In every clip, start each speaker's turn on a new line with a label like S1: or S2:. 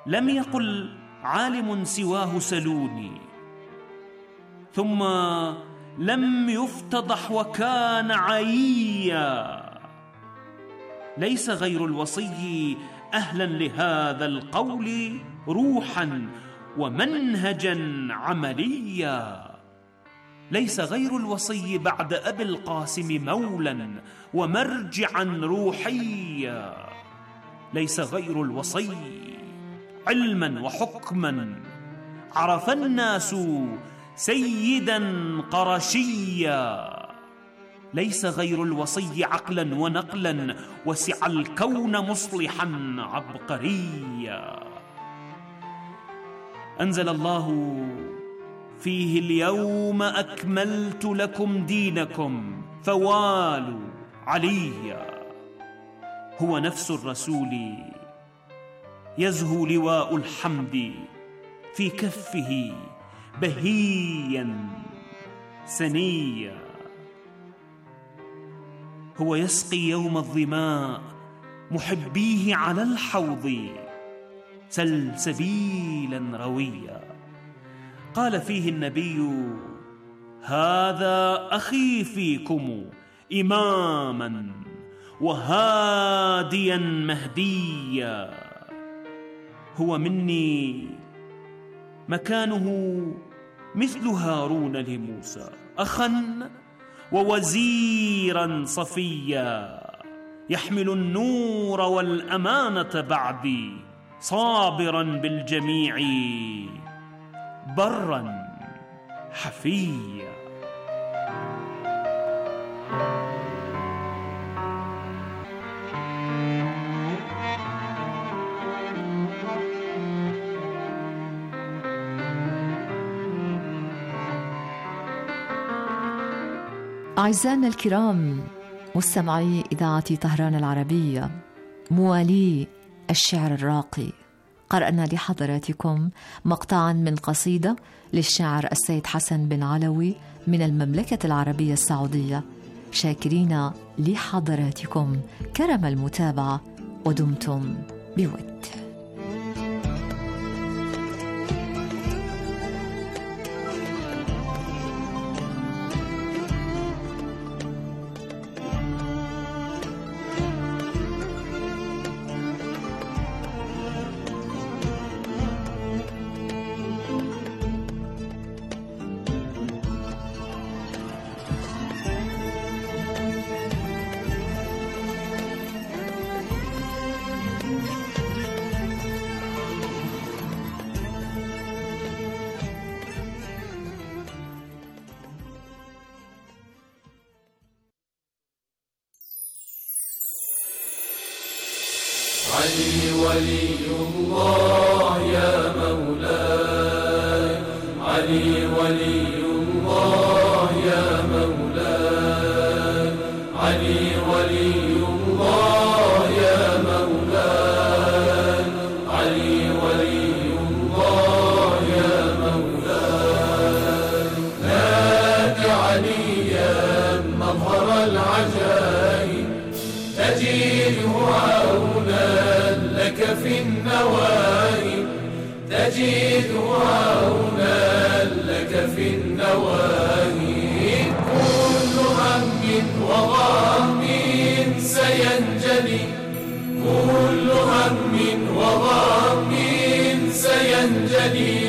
S1: لم يقل عالم سواه سلوني، ثم لم يفتضح وكان عييا. ليس غير الوصي أهلا لهذا القول روحا ومنهجا عمليا. ليس غير الوصي بعد أبي القاسم مولا ومرجعا روحيا. ليس غير الوصي علما وحكما عرف الناس سيدا قرشيا. ليس غير الوصي عقلا ونقلا وسع الكون مصلحا عبقريا. أنزل الله فيه اليوم أكملت لكم دينكم فوالوا عليا. هو نفس الرسول يزهو لواء الحمد في كفه بهيا سنيا. هو يسقي يوم الظماء محبيه على الحوض سلسبيلا رويا. قال فيه النبي: هذا أخي فيكم إماما وهاديا مهديا. هو مني مكانه مثل هارون لموسى، أخا ووزيرا صفيا. يحمل النور والأمانة بعدي صابرا بالجميع برا حفيا.
S2: أعزائنا الكرام مستمعي إذاعة طهران العربية، موالي الشعر الراقي، قرأنا لحضراتكم مقطعا من قصيدة للشاعر السيد حسن بن علوي من المملكة العربية السعودية. شاكرين لحضراتكم كرم المتابعة ودمتم بود.
S3: علي ولي الله يا مولاي، علي ولي الله يا مولاي، علي ولي الله يا مولاي، علي ولي الله يا مولاي. نادي عليا مظهر العجائب تجده عونا لك في النوائب، تجد عونا لك في النوائب. كل هم وغم سينجلي، كل هم وغم سينجلي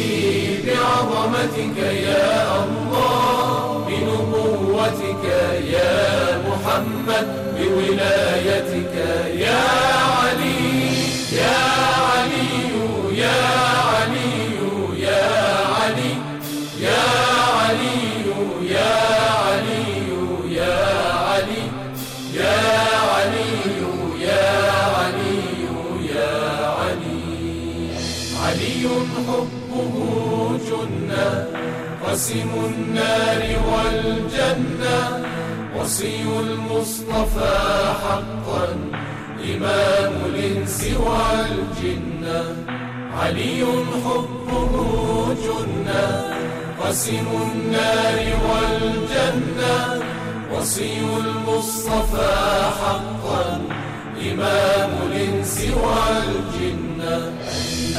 S3: بعظمتك يا الله، بنبوتك يا محمد، بولايتك يا علي يا علي يا علي يا علي يا علي يا علي يا علي يا علي يا علي يا علي. علي حبه جنة قسم النار والجنة، وصي المصطفى حقا إمام الإنس والجنة. علي حبه جنة قسم النار والجنة، وصي المصطفى حقا إمام الإنس والجنة.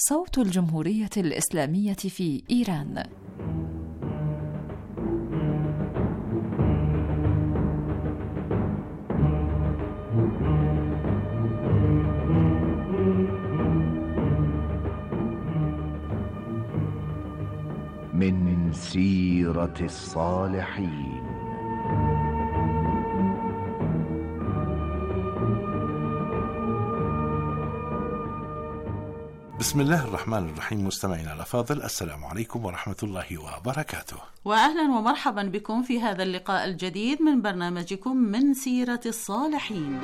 S2: صوت الجمهورية الإسلامية في إيران.
S4: من سيرة الصالحين.
S5: بسم الله الرحمن الرحيم. مستمعينا الأفاضل، السلام عليكم ورحمة الله وبركاته،
S6: وأهلا ومرحبا بكم في هذا اللقاء الجديد من برنامجكم من سيرة الصالحين.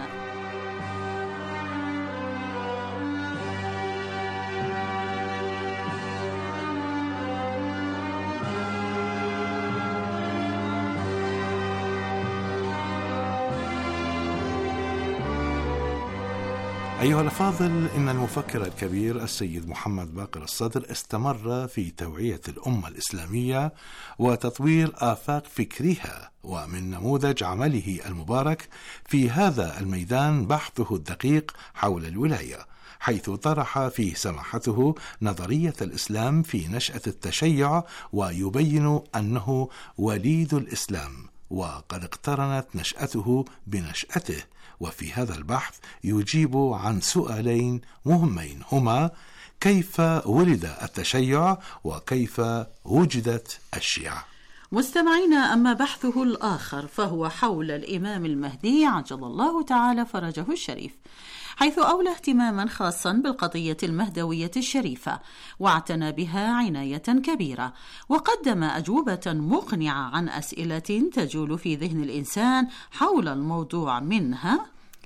S5: أيها الأفاضل، إن المفكر الكبير السيد محمد باقر الصدر استمر في توعية الأمة الإسلامية وتطوير آفاق فكرها، ومن نموذج عمله المبارك في هذا الميدان بحثه الدقيق حول الولاية، حيث طرح فيه سماحته نظرية الإسلام في نشأة التشيع، ويبين أنه وليد الإسلام وقد اقترنت نشأته بنشأته. وفي هذا البحث يجيب عن سؤالين مهمين، هما: كيف ولد التشيع؟ وكيف وجدت الشيعة؟
S6: مستمعينا، أما بحثه الآخر فهو حول الإمام المهدي عجل الله تعالى فرجه الشريف، حيث أولى اهتماما خاصا بالقضية المهدوية الشريفة، واعتنى بها عناية كبيرة، وقدم أجوبة مقنعة عن أسئلة تجول في ذهن الإنسان حول الموضوع، منها: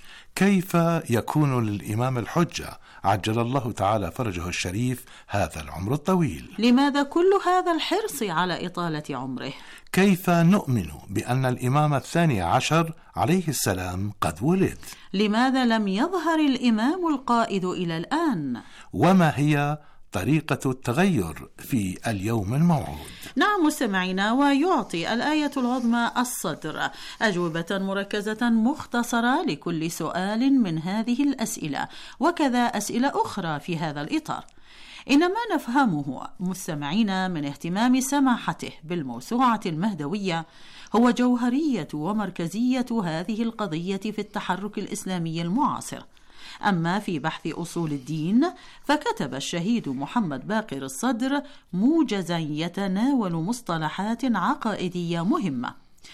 S5: كيف يكون للإمام الحجة عجل الله تعالى فرجه الشريف هذا العمر الطويل؟
S6: لماذا كل هذا الحرص على إطالة عمره؟
S5: كيف نؤمن بأن الإمام الثاني عشر عليه السلام قد ولد؟
S6: لماذا لم يظهر الإمام القائد إلى الآن؟
S5: وما هي طريقة التغير في اليوم الموعود؟
S6: نعم مستمعينا، ويعطي الآية العظمى الصدر أجوبة مركزة مختصرة لكل سؤال من هذه الأسئلة، وكذا أسئلة أخرى في هذا الإطار. إن ما نفهمه مستمعينا من اهتمام سماحته بالموسوعة المهدوية هو جوهرية ومركزية هذه القضية في التحرك الإسلامي المعاصر. أما في بحث أصول الدين فكتب الشهيد محمد باقر الصدر موجزا يتناول مصطلحات عقائدية مهمة،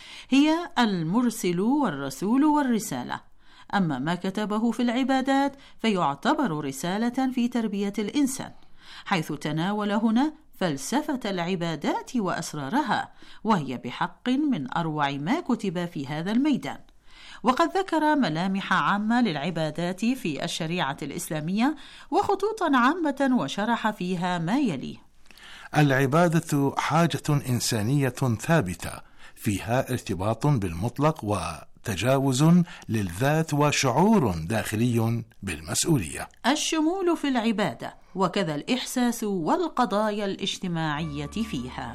S6: هي المرسل والرسول والرسالة. أما ما كتبه في العبادات فيعتبر رسالة في تربية الإنسان، حيث تناول هنا فلسفة العبادات وأسرارها، وهي بحق من أروع ما كتب في هذا الميدان. وقد ذكر ملامح عامة للعبادات في الشريعة الإسلامية وخطوطا عامة، وشرح فيها ما يلي:
S5: العبادة حاجة إنسانية ثابتة فيها ارتباط بالمطلق وتجاوز للذات وشعور داخلي بالمسؤولية.
S6: الشمول في العبادة وكذا الإحساس والقضايا الاجتماعية فيها.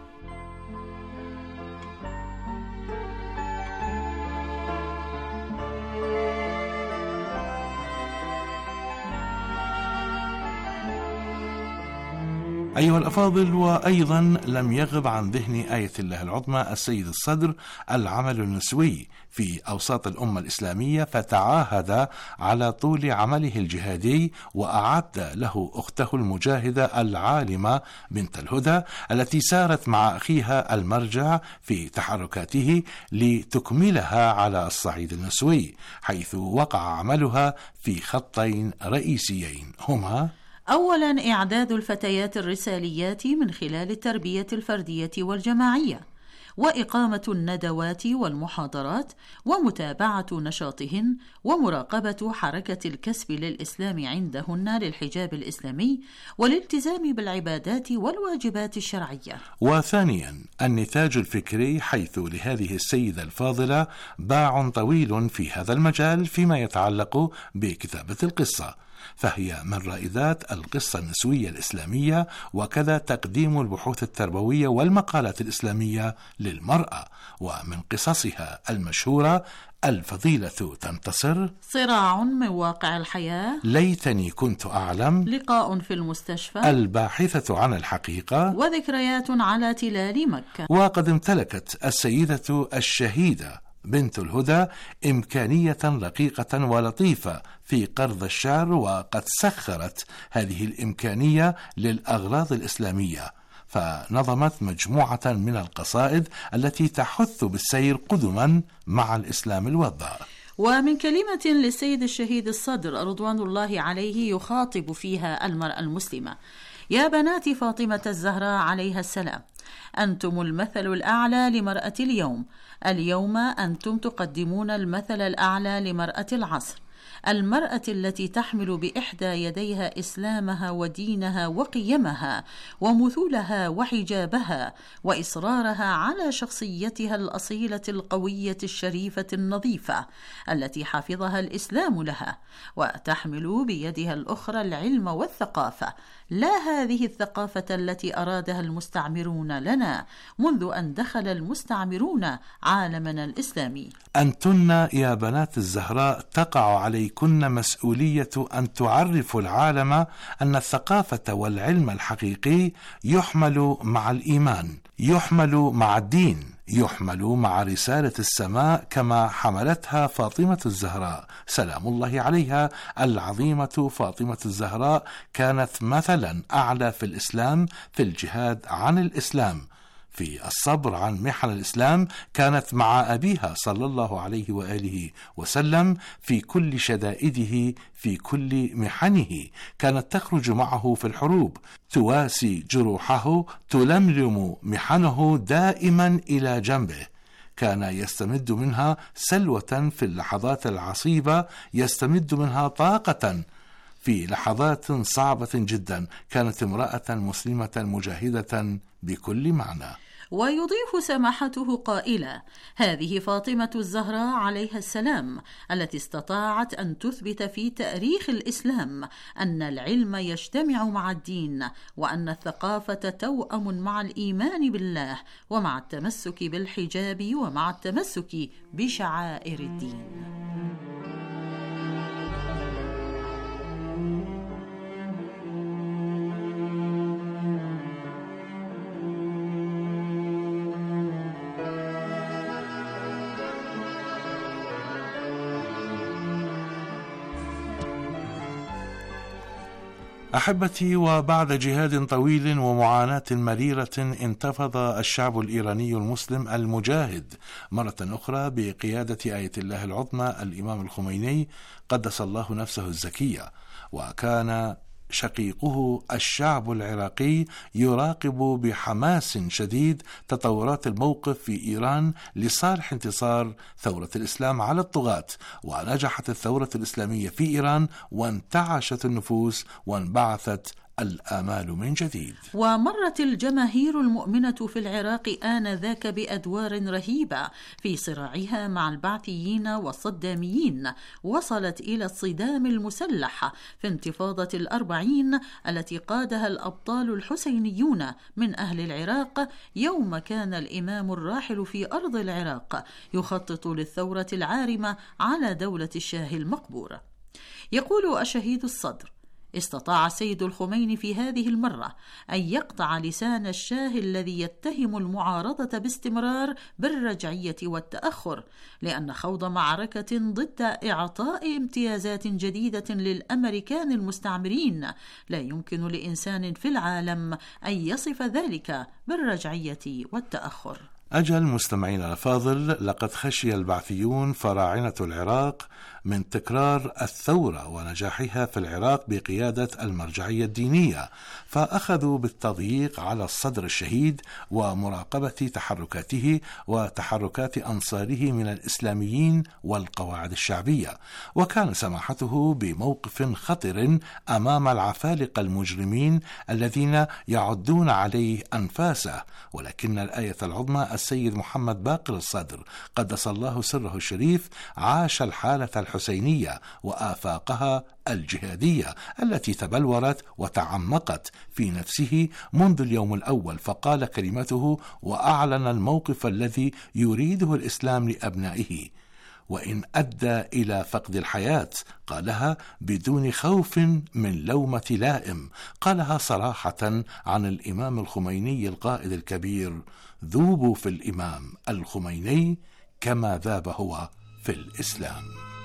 S5: أيها الأفاضل، وأيضا لم يغب عن ذهن آية الله العظمى السيد الصدر العمل النسوي في أوساط الأمة الإسلامية، فتعاهد على طول عمله الجهادي وأعد له أخته المجاهدة العالمة بنت الهدى التي سارت مع أخيها المرجع في تحركاته لتكملها على الصعيد النسوي، حيث وقع عملها في خطين رئيسيين، هما:
S6: أولا إعداد الفتيات الرساليات من خلال التربية الفردية والجماعية، وإقامة الندوات والمحاضرات، ومتابعة نشاطهن، ومراقبة حركة الكسب للإسلام عندهن للحجاب الإسلامي والالتزام بالعبادات والواجبات الشرعية.
S5: وثانيا النتاج الفكري، حيث لهذه السيدة الفاضلة باع طويل في هذا المجال فيما يتعلق بكتابة القصة، فهي من رائدات القصة النسوية الإسلامية، وكذا تقديم البحوث التربوية والمقالات الإسلامية للمرأة. ومن قصصها المشهورة الفضيلة تنتصر،
S6: صراع من واقع الحياة،
S5: ليتني كنت أعلم،
S6: لقاء في المستشفى،
S5: الباحثة عن الحقيقة،
S6: وذكريات على تلال مكة.
S5: وقد امتلكت السيدة الشهيدة بنت الهدى إمكانية رقيقة ولطيفة في قرض الشعر، وقد سخرت هذه الإمكانية للأغراض الإسلامية، فنظمت مجموعة من القصائد التي تحث بالسير قدما مع الإسلام الوضع.
S6: ومن كلمة للسيد الشهيد الصدر رضوان الله عليه يخاطب فيها المرأة المسلمة: يا بنات فاطمة الزهراء عليها السلام، أنتم المثل الأعلى لمرأة اليوم. اليوم أنتم تقدمون المثل الأعلى لمرأة العصر، المرأة التي تحمل بإحدى يديها إسلامها ودينها وقيمها ومثولها وحجابها وإصرارها على شخصيتها الأصيلة القوية الشريفة النظيفة التي حفظها الإسلام لها، وتحمل بيدها الأخرى العلم والثقافة، لا هذه الثقافة التي أرادها المستعمرون لنا منذ أن دخل المستعمرون عالمنا الإسلامي.
S5: أنتن يا بنات الزهراء تقع عليكن مسؤولية أن تعرفوا العالم أن الثقافة والعلم الحقيقي يحمل مع الإيمان، يحمل مع الدين، يحمل مع رسالة السماء كما حملتها فاطمة الزهراء سلام الله عليها. العظيمة فاطمة الزهراء كانت مثلا أعلى في الإسلام، في الجهاد عن الإسلام، في الصبر عن محن الإسلام، كانت مع أبيها صلى الله عليه وآله وسلم في كل شدائده، في كل محنه، كانت تخرج معه في الحروب، تواسي جروحه، تلملم محنه دائما إلى جنبه. كان يستمد منها سلوة في اللحظات العصيبة، يستمد منها طاقة في لحظات صعبة جدا. كانت امرأة مسلمة مجاهدة بكل معنى.
S6: ويضيف سماحته قائلا: هذه فاطمة الزهراء عليها السلام التي استطاعت أن تثبت في تاريخ الإسلام أن العلم يجتمع مع الدين، وأن الثقافة توأم مع الإيمان بالله، ومع التمسك بالحجاب، ومع التمسك بشعائر الدين.
S5: أحبتي، وبعد جهاد طويل ومعاناة مريرة انتفض الشعب الإيراني المسلم المجاهد مرة أخرى بقيادة آية الله العظمى الإمام الخميني قدس الله نفسه الزكية، وكان شقيقه الشعب العراقي يراقب بحماس شديد تطورات الموقف في إيران لصالح انتصار ثورة الإسلام على الطغاة. ونجحت الثورة الإسلامية في إيران، وانتعشت النفوس، وانبعثت الآمال من جديد.
S6: ومرت الجماهير المؤمنة في العراق آنذاك بأدوار رهيبة في صراعها مع البعثيين والصداميين، وصلت إلى الصدام المسلح في انتفاضة الأربعين التي قادها الأبطال الحسينيون من أهل العراق، يوم كان الإمام الراحل في أرض العراق يخطط للثورة العارمة على دولة الشاه المقبور. يقول الشهيد الصدر: استطاع السيد الخميني في هذه المرة أن يقطع لسان الشاه الذي يتهم المعارضة باستمرار بالرجعية والتأخر، لأن خوض معركة ضد إعطاء امتيازات جديدة للأمريكان المستعمرين لا يمكن لإنسان في العالم أن يصف ذلك بالرجعية والتأخر.
S5: أجل مستمعين الأفاضل، لقد خشي البعثيون فراعنة العراق من تكرار الثورة ونجاحها في العراق بقيادة المرجعية الدينية، فأخذوا بالتضييق على الصدر الشهيد ومراقبة تحركاته وتحركات أنصاره من الإسلاميين والقواعد الشعبية. وكان سماحته بموقف خطر أمام العفالقة المجرمين الذين يعدون عليه أنفاسه، ولكن الآية العظمى السيد محمد باقر الصدر قدس الله سره الشريف عاش الحالة الحسينية وآفاقها الجهادية التي تبلورت وتعمقت في نفسه منذ اليوم الأول، فقال كلمته وأعلن الموقف الذي يريده الإسلام لأبنائه، وإن أدى إلى فقد الحياة قالها بدون خوف من لومة لائم. قالها صراحة عن الإمام الخميني القائد الكبير: ذوبوا في الإمام الخميني كما ذاب هو في الإسلام.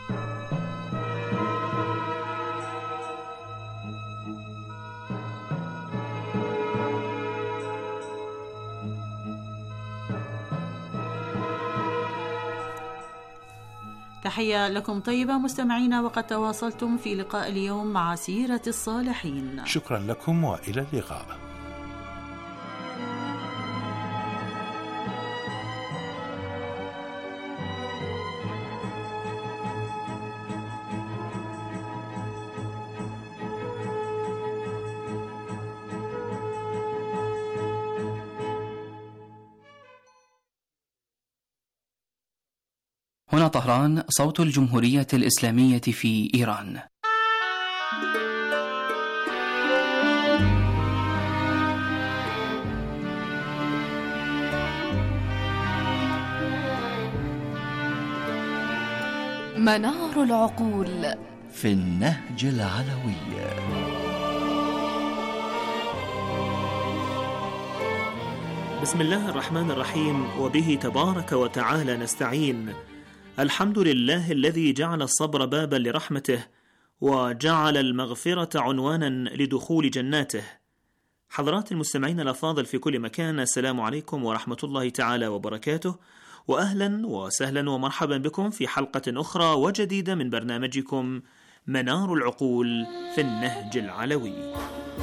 S6: تحية لكم طيبة مستمعينا، وقد تواصلتم في لقاء اليوم مع سيرة الصالحين.
S5: شكرا لكم وإلى اللقاء.
S7: هنا طهران، صوت الجمهورية الإسلامية في إيران.
S2: منار العقول
S4: في النهج العلوي.
S1: بسم الله الرحمن الرحيم، وبه تبارك وتعالى نستعين. الحمد لله الذي جعل الصبر بابا لرحمته، وجعل المغفرة عنوانا لدخول جناته. حضرات المستمعين الأفاضل في كل مكان، السلام عليكم ورحمة الله تعالى وبركاته، وأهلا وسهلا ومرحبا بكم في حلقة أخرى وجديدة من برنامجكم منار العقول في النهج العلوي.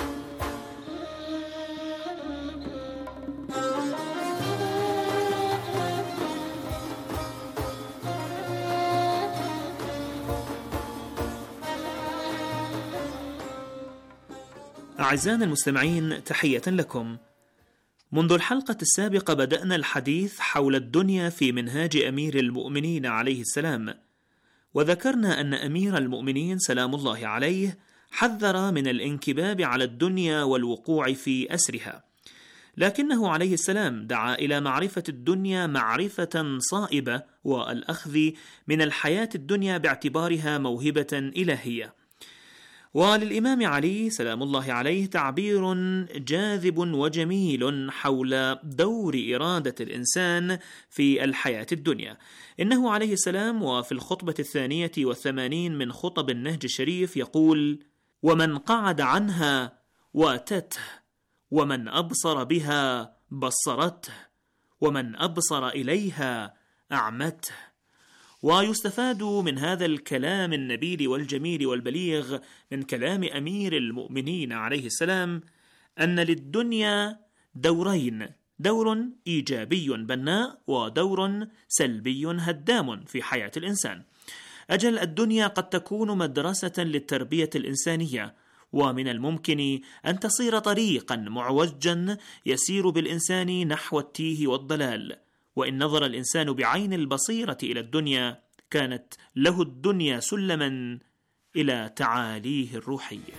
S1: أعزائنا المستمعين، تحية لكم. منذ الحلقة السابقة بدأنا الحديث حول الدنيا في منهاج أمير المؤمنين عليه السلام، وذكرنا أن أمير المؤمنين سلام الله عليه حذر من الانكباب على الدنيا والوقوع في أسرها، لكنه عليه السلام دعا إلى معرفة الدنيا معرفة صائبة، والأخذ من الحياة الدنيا باعتبارها موهبة إلهية. وللإمام علي سلام الله عليه تعبير جاذب وجميل حول دور إرادة الإنسان في الحياة الدنيا. إنه عليه السلام وفي الخطبة 82 من خطب النهج الشريف يقول: ومن قعد عنها واتته، ومن أبصر بها بصرته، ومن أبصر إليها أعمته. ويستفاد من هذا الكلام النبيل والجميل والبليغ من كلام أمير المؤمنين عليه السلام أن للدنيا دورين: دور إيجابي بناء، ودور سلبي هدام في حياة الإنسان. أجل الدنيا قد تكون مدرسة للتربية الإنسانية، ومن الممكن أن تصير طريقا معوجا يسير بالإنسان نحو التيه والضلال. وإن نظر الإنسان بعين البصيرة إلى الدنيا كانت له الدنيا سلما إلى تعاليه الروحية.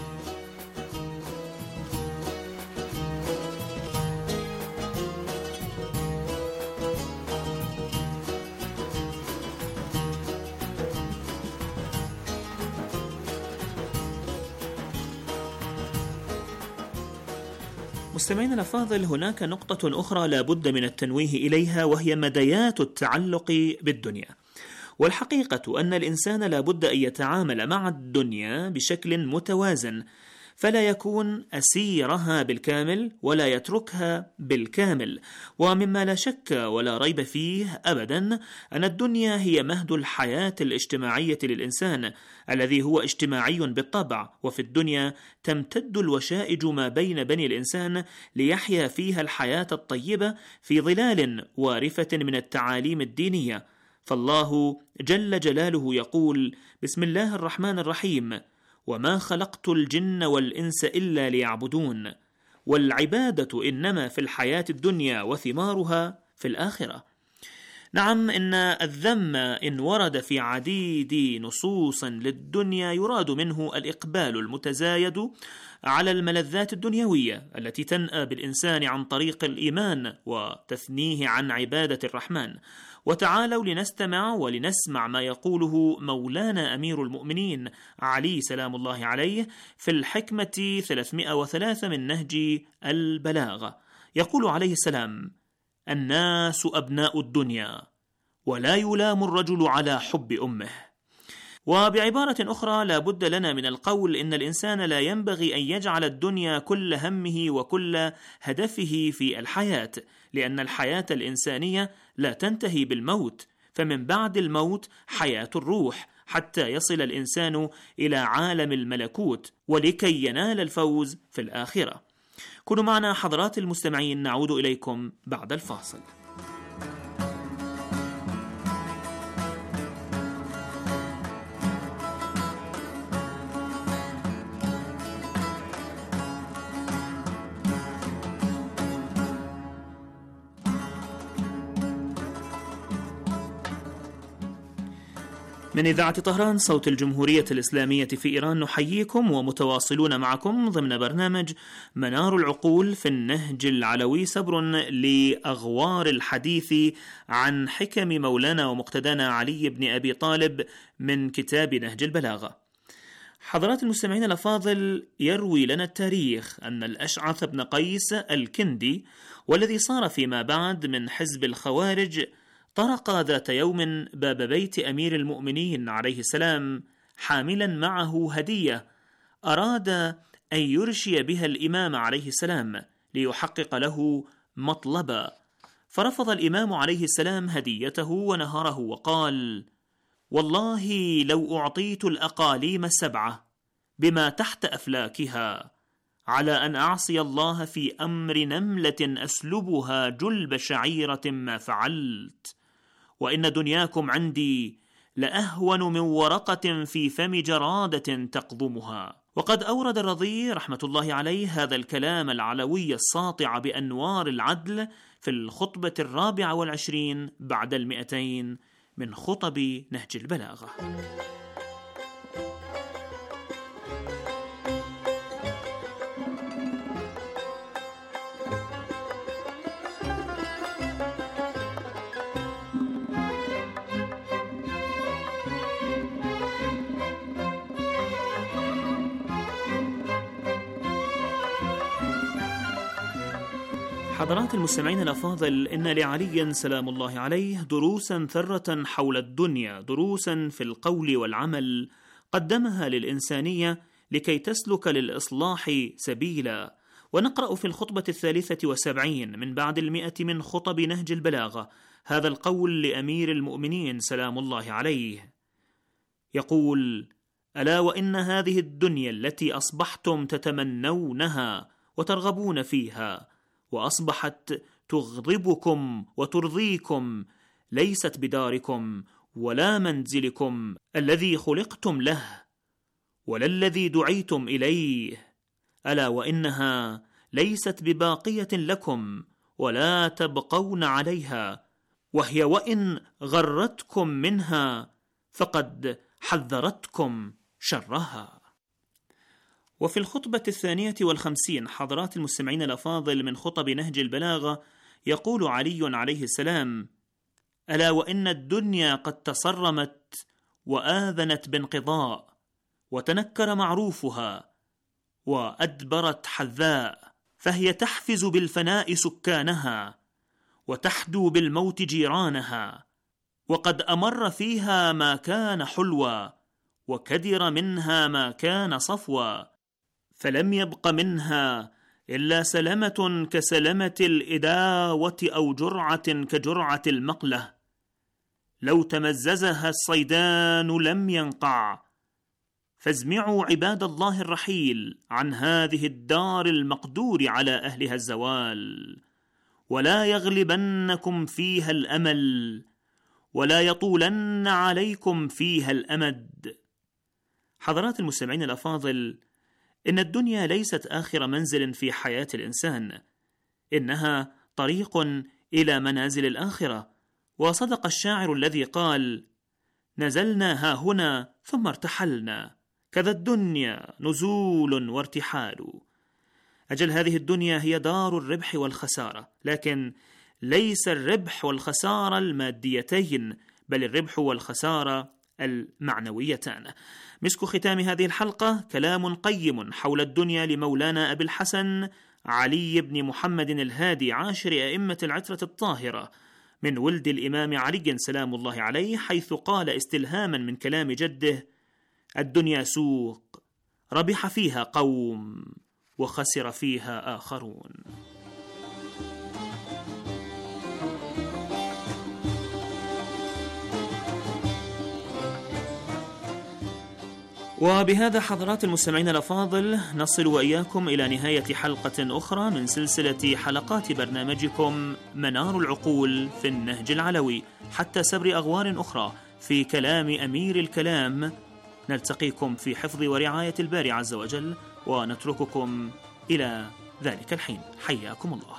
S1: مستمعينا الأفاضل، هناك نقطة أخرى لا بد من التنويه إليها، وهي مديات التعلق بالدنيا. والحقيقة أن الإنسان لا بد أن يتعامل مع الدنيا بشكل متوازن، فلا يكون أسيرها بالكامل ولا يتركها بالكامل. ومما لا شك ولا ريب فيه أبدا أن الدنيا هي مهد الحياة الاجتماعية للإنسان الذي هو اجتماعي بالطبع، وفي الدنيا تمتد الوشائج ما بين بني الإنسان ليحيا فيها الحياة الطيبة في ظلال وارفة من التعاليم الدينية. فالله جل جلاله يقول: بسم الله الرحمن الرحيم: وما خلقت الجن والإنس إلا ليعبدون. والعبادة إنما في الحياة الدنيا وثمارها في الآخرة. نعم، إن الذم إن ورد في عديد نصوص للدنيا يراد منه الإقبال المتزايد على الملذات الدنيوية التي تنأى بالإنسان عن طريق الإيمان وتثنيه عن عبادة الرحمن. وتعالوا لنستمع ولنسمع ما يقوله مولانا أمير المؤمنين علي سلام الله عليه في الحكمة 303 من نهج البلاغة. يقول عليه السلام: الناس أبناء الدنيا، ولا يلام الرجل على حب أمه. وبعبارة أخرى، لا بد لنا من القول إن الإنسان لا ينبغي أن يجعل الدنيا كل همه وكل هدفه في الحياة، لأن الحياة الإنسانية لا تنتهي بالموت، فمن بعد الموت حياة الروح حتى يصل الإنسان إلى عالم الملكوت ولكي ينال الفوز في الآخرة. كونوا معنا حضرات المستمعين، نعود إليكم بعد الفاصل. من إذاعة طهران صوت الجمهورية الإسلامية في إيران، نحييكم ومتواصلون معكم ضمن برنامج منار العقول في النهج العلوي، سبر لأغوار الحديث عن حكم مولانا ومقتدانا علي بن أبي طالب من كتاب نهج البلاغة. حضرات المستمعين الأفاضل، يروي لنا التاريخ أن الأشعث بن قيس الكندي، والذي صار فيما بعد من حزب الخوارج، طرق ذات يوم باب بيت أمير المؤمنين عليه السلام حاملا معه هدية أراد أن يرشي بها الإمام عليه السلام ليحقق له مطلبا، فرفض الإمام عليه السلام هديته ونهره وقال: والله لو أعطيت الأقاليم 7 بما تحت أفلاكها على أن أعصي الله في أمر نملة أسلبها جلب شعيرة ما فعلت، وإن دنياكم عندي لأهون من ورقة في فم جرادة تقضمها. وقد أورد الرضي رحمة الله عليه هذا الكلام العلوي الساطع بأنوار العدل في الخطبة 24 بعد 200 من خطب نهج البلاغة. حضرات المستمعين الأفاضل، إن لعلي سلام الله عليه دروسا ثرة حول الدنيا، دروسا في القول والعمل قدمها للإنسانية لكي تسلك للإصلاح سبيلا. ونقرأ في الخطبة 73 من بعد 100 من خطب نهج البلاغة هذا القول لأمير المؤمنين سلام الله عليه، يقول: ألا وإن هذه الدنيا التي أصبحتم تتمنونها وترغبون فيها وأصبحت تغضبكم وترضيكم ليست بداركم ولا منزلكم الذي خلقتم له ولا الذي دعيتم إليه، ألا وإنها ليست بباقية لكم ولا تبقون عليها، وهي وإن غرتكم منها فقد حذرتكم شرها. وفي الخطبة 52 حضرات المستمعين الأفاضل من خطب نهج البلاغة يقول علي عليه السلام: ألا وإن الدنيا قد تصرمت وآذنت بانقضاء، وتنكر معروفها وأدبرت حذاء، فهي تحفز بالفناء سكانها وتحدو بالموت جيرانها، وقد أمر فيها ما كان حلوا وكدر منها ما كان صفوا، فلم يبق منها إلا سلمة كسلمة الإداوة أو جرعة كجرعة المقلة، لو تمززها الصيدان لم ينقع. فازمعوا عباد الله الرحيل عن هذه الدار المقدور على أهلها الزوال، ولا يغلبنكم فيها الأمل ولا يطولن عليكم فيها الأمد. حضرات المستمعين الأفاضل، إن الدنيا ليست آخر منزل في حياة الإنسان، إنها طريق إلى منازل الآخرة. وصدق الشاعر الذي قال: نزلنا هاهنا ثم ارتحلنا، كذا الدنيا نزول وارتحال. أجل هذه الدنيا هي دار الربح والخسارة، لكن ليس الربح والخسارة الماديتين، بل الربح والخسارة المعنويتان. مسك ختام هذه الحلقة كلام قيم حول الدنيا لمولانا أبي الحسن علي بن محمد الهادي، عاشر أئمة العترة الطاهرة، من ولد الإمام علي سلام الله عليه، حيث قال استلهاما من كلام جده: الدنيا سوق، ربح فيها قوم وخسر فيها آخرون. وبهذا حضرات المستمعين الأفاضل نصل وإياكم إلى نهاية حلقة أخرى من سلسلة حلقات برنامجكم منار العقول في النهج العلوي، حتى سبر أغوار أخرى في كلام أمير الكلام. نلتقيكم في حفظ ورعاية الباري عز وجل، ونترككم إلى ذلك الحين. حياكم الله.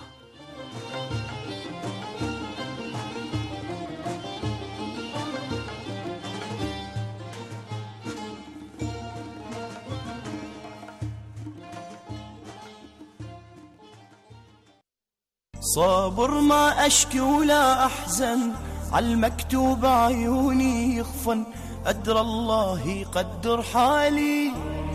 S8: صابر ما أشكي ولا أحزن، عالمكتوب عيوني يخفن، أدرى الله يقدر حالي.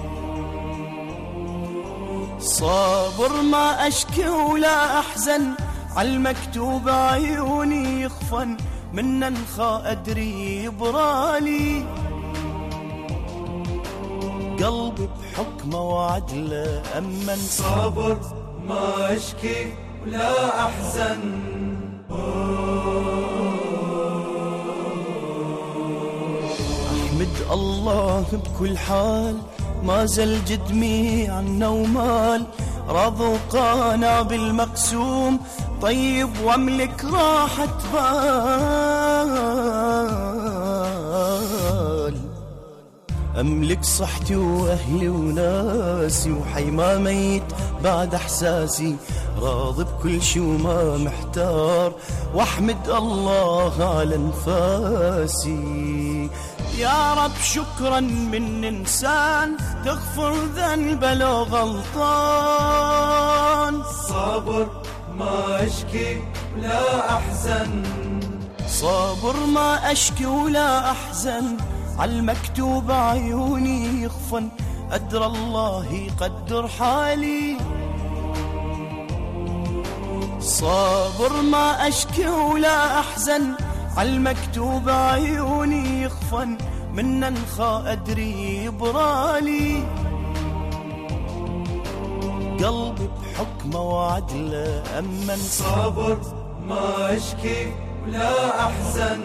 S8: صابر ما أشكي ولا أحزن، عالمكتوب عيوني يخفن، من ننخى أدري برالي. قلبي بحكمه وعدله أمن.
S3: صابر ما أشكي ولا أحزن،
S8: أحمد الله بكل حال، ما زل جدمي عنا ومال، راض وقانع بالمقسوم، طيب واملك راحة بال. أملك صحتي وأهلي وناسي، وحي ما ميت بعد إحساسي، راضي بكل شي وما محتار، واحمد الله على انفاسي. يا رب شكرا من إنسان، تغفر ذنب لو غلطان.
S3: صابر ما أشكي ولا أحزن،
S8: صابر ما أشكي ولا أحزن، عالمكتوب عيوني يخفن، أدرى الله يقدر حالي. صابر ما أشكي ولا أحزن، عالمكتوب عيوني يخفن، من ننخى أدري برالي. قلبي بحكمه وعدله أمن.
S3: صابر ما أشكي ولا أحزن،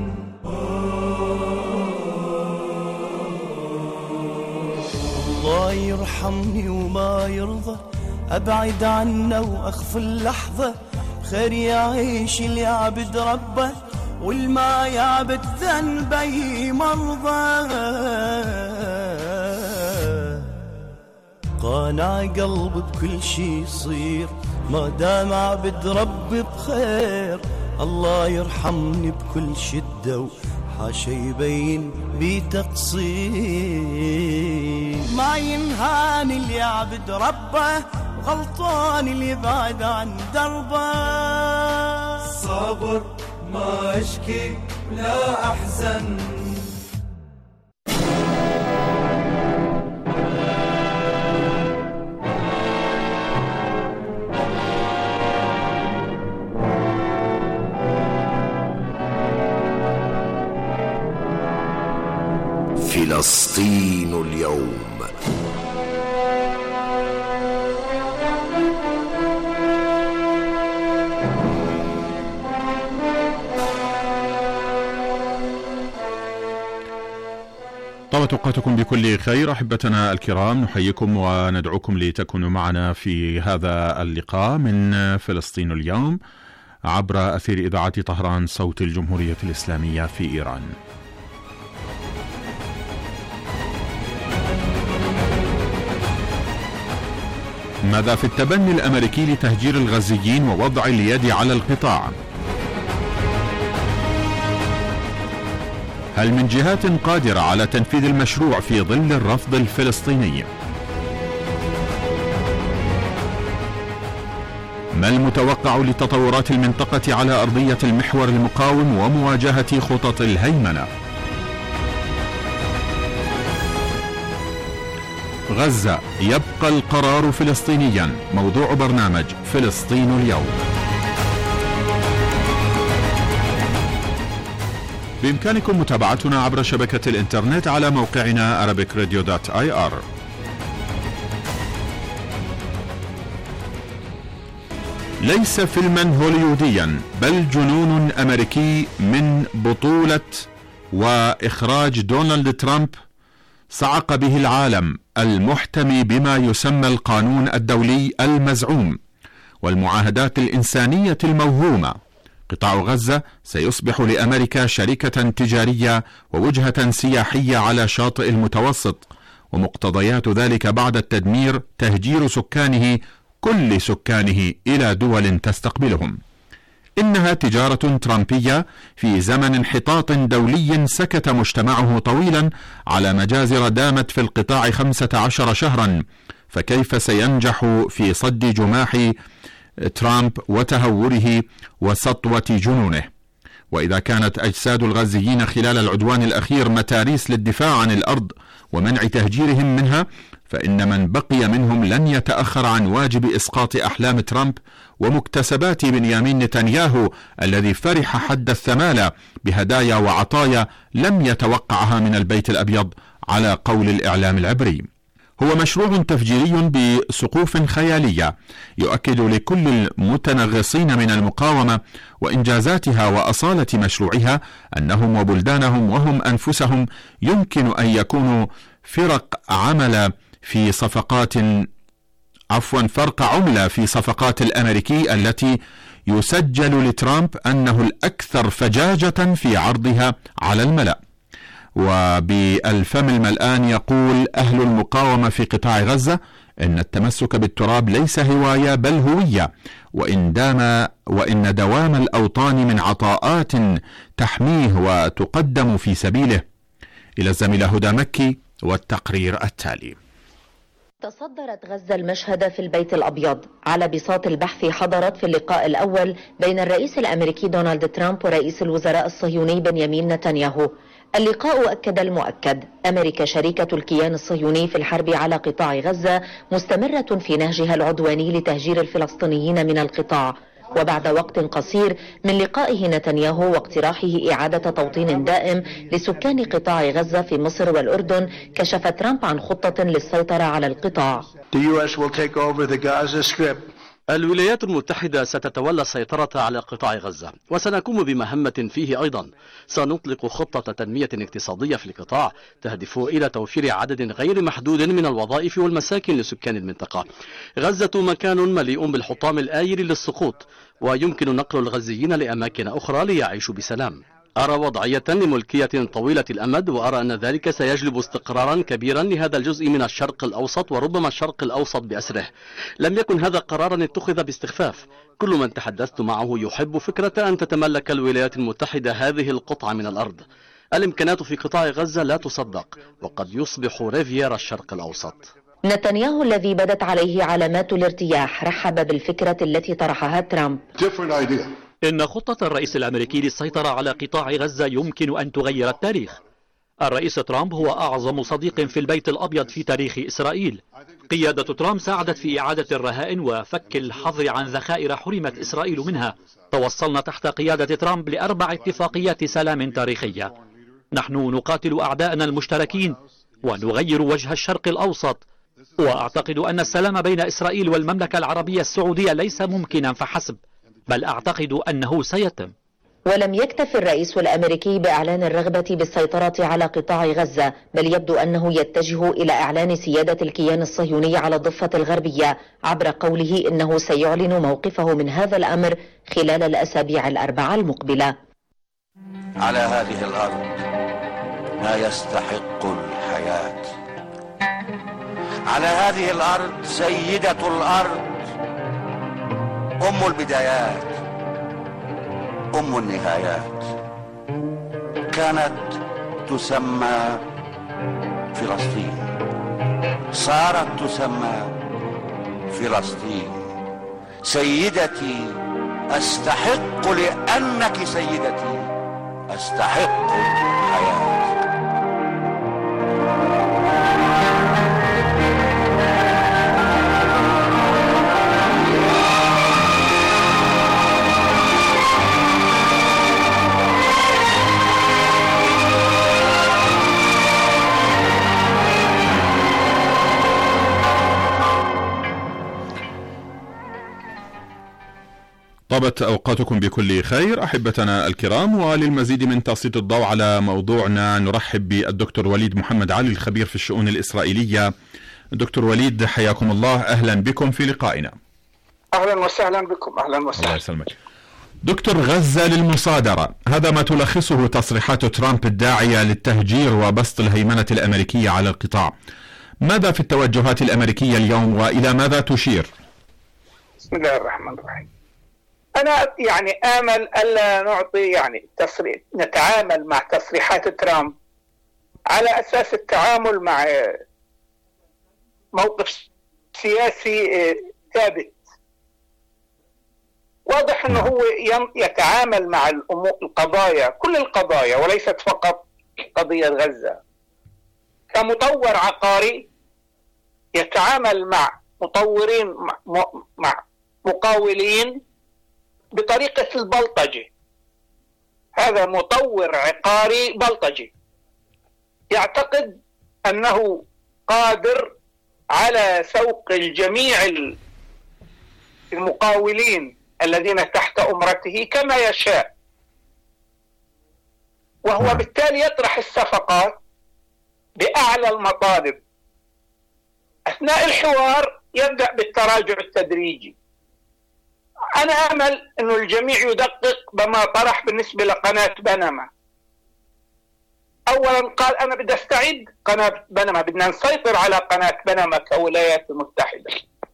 S8: الله يرحمني وما يرضى، أبعد عنه وأخفى اللحظة، خير يعيش اللي يعبد ربه، والما يعبد ذنبه مرضى. قانع قلبي بكل شي يصير، ما دام عبد ربي بخير، الله يرحمني بكل شدة، حاشا يبين بي تقصير. ما ينهان اللي يعبد ربه، غلطان اللي يبعد عن دربه.
S3: صابر ما أشكي ولا أحزن،
S9: فلسطين اليوم.
S10: طابت اوقاتكم بكل خير احبتنا الكرام، نحييكم وندعوكم لتكونوا معنا في هذا اللقاء من فلسطين اليوم عبر اثير اذاعه طهران صوت الجمهوريه الاسلاميه في ايران. ماذا في التبني الامريكي لتهجير الغزيين ووضع اليد على القطاع؟ هل من جهات قادرة على تنفيذ المشروع في ظل الرفض الفلسطيني؟ ما المتوقع لتطورات المنطقة على أرضية المحور المقاوم ومواجهة خطط الهيمنة؟ غزة يبقى القرار فلسطينيا، موضوع برنامج فلسطين اليوم. بإمكانكم متابعتنا عبر شبكة الإنترنت على موقعنا arabicradio.ir. ليس فيلما هوليوديا بل جنون أمريكي من بطولة وإخراج دونالد ترامب صعق به العالم المحتمي بما يسمى القانون الدولي المزعوم والمعاهدات الإنسانية الموهومة. قطاع غزة سيصبح لأمريكا شركة تجارية ووجهة سياحية على شاطئ المتوسط، ومقتضيات ذلك بعد التدمير تهجير كل سكانه إلى دول تستقبلهم. إنها تجارة ترامبية في زمن انحطاط دولي سكت مجتمعه طويلا على مجازر دامت في القطاع 15 شهرا، فكيف سينجح في صد جماح ترامب وتهوره وسطوة جنونه؟ وإذا كانت أجساد الغزيين خلال العدوان الأخير متاريس للدفاع عن الأرض ومنع تهجيرهم منها، فإن من بقي منهم لن يتأخر عن واجب إسقاط أحلام ترامب ومكتسبات بنيامين نتنياهو الذي فرح حد الثمالة بهدايا وعطايا لم يتوقعها من البيت الأبيض على قول الإعلام العبري. هو مشروع تفجيري بسقوف خيالية يؤكد لكل المتنغصين من المقاومة وإنجازاتها وأصالة مشروعها أنهم وبلدانهم وهم أنفسهم يمكن أن يكونوا فرق عمل في فرق عملة في صفقات الأمريكي التي يسجل لترامب أنه الأكثر فجاجة في عرضها على الملأ. وبالفم الملآن يقول أهل المقاومة في قطاع غزة إن التمسك بالتراب ليس هواية بل هوية، وإن دوام الأوطان من عطاءات تحميه وتقدم في سبيله. إلى الزميلة هدى مكي والتقرير التالي.
S11: تصدرت غزة المشهد في البيت الأبيض. على بساط البحث حضرت في اللقاء الأول بين الرئيس الأمريكي دونالد ترامب ورئيس الوزراء الصهيوني بنيامين نتنياهو. اللقاء أكد المؤكد: أمريكا شريكة الكيان الصهيوني في الحرب على قطاع غزة، مستمرة في نهجها العدواني لتهجير الفلسطينيين من القطاع. وبعد وقت قصير من لقائه نتنياهو واقتراحه إعادة توطين دائم لسكان قطاع غزة في مصر والأردن، كشف ترامب عن خطة للسيطرة على القطاع.
S12: الولايات المتحدة ستتولى السيطرة على قطاع غزة، وسنقوم بمهمة فيه أيضا. سنطلق خطة تنمية اقتصادية في القطاع تهدف إلى توفير عدد غير محدود من الوظائف والمساكن لسكان المنطقة. غزة مكان مليء بالحطام الآيل للسقوط، ويمكن نقل الغزيين لأماكن أخرى ليعيشوا بسلام. أرى وضعية لملكية طويلة الأمد، وأرى أن ذلك سيجلب استقرارا كبيرا لهذا الجزء من الشرق الأوسط وربما الشرق الأوسط بأسره. لم يكن هذا قرارا اتخذ باستخفاف. كل من تحدثت معه يحب فكرة أن تتملك الولايات المتحدة هذه القطعة من الأرض. الإمكانات في قطاع غزة لا تصدق، وقد يصبح ريفيرا الشرق الأوسط.
S11: نتنياهو الذي بدت عليه علامات الارتياح رحب بالفكرة التي طرحها ترامب.
S13: إن خطة الرئيس الأمريكي للسيطرة على قطاع غزة يمكن أن تغير التاريخ. الرئيس ترامب هو أعظم صديق في البيت الأبيض في تاريخ إسرائيل. قيادة ترامب ساعدت في إعادة الرهائن وفك الحظر عن ذخائر حرمت إسرائيل منها. توصلنا تحت قيادة ترامب ل4 اتفاقيات سلام تاريخية. نحن نقاتل أعداءنا المشتركين ونغير وجه الشرق الأوسط. وأعتقد أن السلام بين إسرائيل والمملكة العربية السعودية ليس ممكنا فحسب، بل أعتقد أنه سيتم.
S11: ولم يكتف الرئيس الأمريكي بإعلان الرغبة بالسيطرة على قطاع غزة، بل يبدو أنه يتجه إلى إعلان سيادة الكيان الصهيوني على الضفة الغربية عبر قوله إنه سيعلن موقفه من هذا الأمر خلال الأسابيع ال4 المقبلة.
S9: على هذه الأرض ما يستحق الحياة. على هذه الأرض سيدة الأرض، أم البدايات، أم النهايات. كانت تسمى فلسطين، صارت تسمى فلسطين. سيدتي أستحق لأنك سيدتي، أستحق الحياة.
S10: طابت أوقاتكم بكل خير أحبتنا الكرام، وللمزيد من تسليط الضوء على موضوعنا نرحب بالدكتور وليد محمد علي الخبير في الشؤون الإسرائيلية. دكتور وليد حياكم الله، أهلا بكم في لقائنا.
S14: أهلا وسهلا بكم. أهلا وسهلا.
S10: الله يسلمك. دكتور، غزة للمصادرة، هذا ما تلخصه تصريحات ترامب الداعية للتهجير وبسط الهيمنة الأمريكية على القطاع. ماذا في التوجهات الأمريكية اليوم وإلى ماذا تشير؟
S14: بسم الله الرحمن الرحيم. أنا آمل ألا نعطي نتعامل مع تصريحات ترامب على أساس التعامل مع موقف سياسي ثابت. واضح أنه هو يتعامل مع القضايا، كل القضايا وليست فقط قضية غزة، كمطور عقاري يتعامل مع مطورين مع مقاولين بطريقة البلطجة. هذا مطور عقاري بلطجي يعتقد أنه قادر على سوق الجميع المقاولين الذين تحت أمرته كما يشاء، وهو بالتالي يطرح الصفقات بأعلى المطالب. أثناء الحوار يبدأ بالتراجع التدريجي. أنا أمل أن الجميع يدقق بما طرح بالنسبة لقناة بنما. أولا قال أنا بدي أستعيد قناة بنما، بدنا نسيطر على قناة بنما كولايات المتحدة.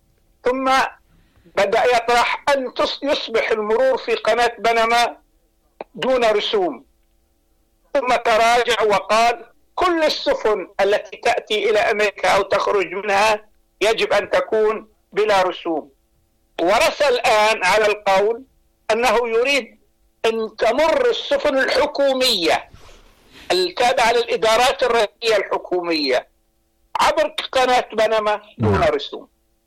S14: ثم بدأ يطرح أن يصبح المرور في قناة بنما دون رسوم. ثم تراجع وقال كل السفن التي تأتي إلى أمريكا أو تخرج منها يجب أن تكون بلا رسوم. ورسى الآن على القول أنه يريد أن تمر السفن الحكومية التابعة للإدارات الرئيسية الحكومية عبر قناة بنما دون رسوم.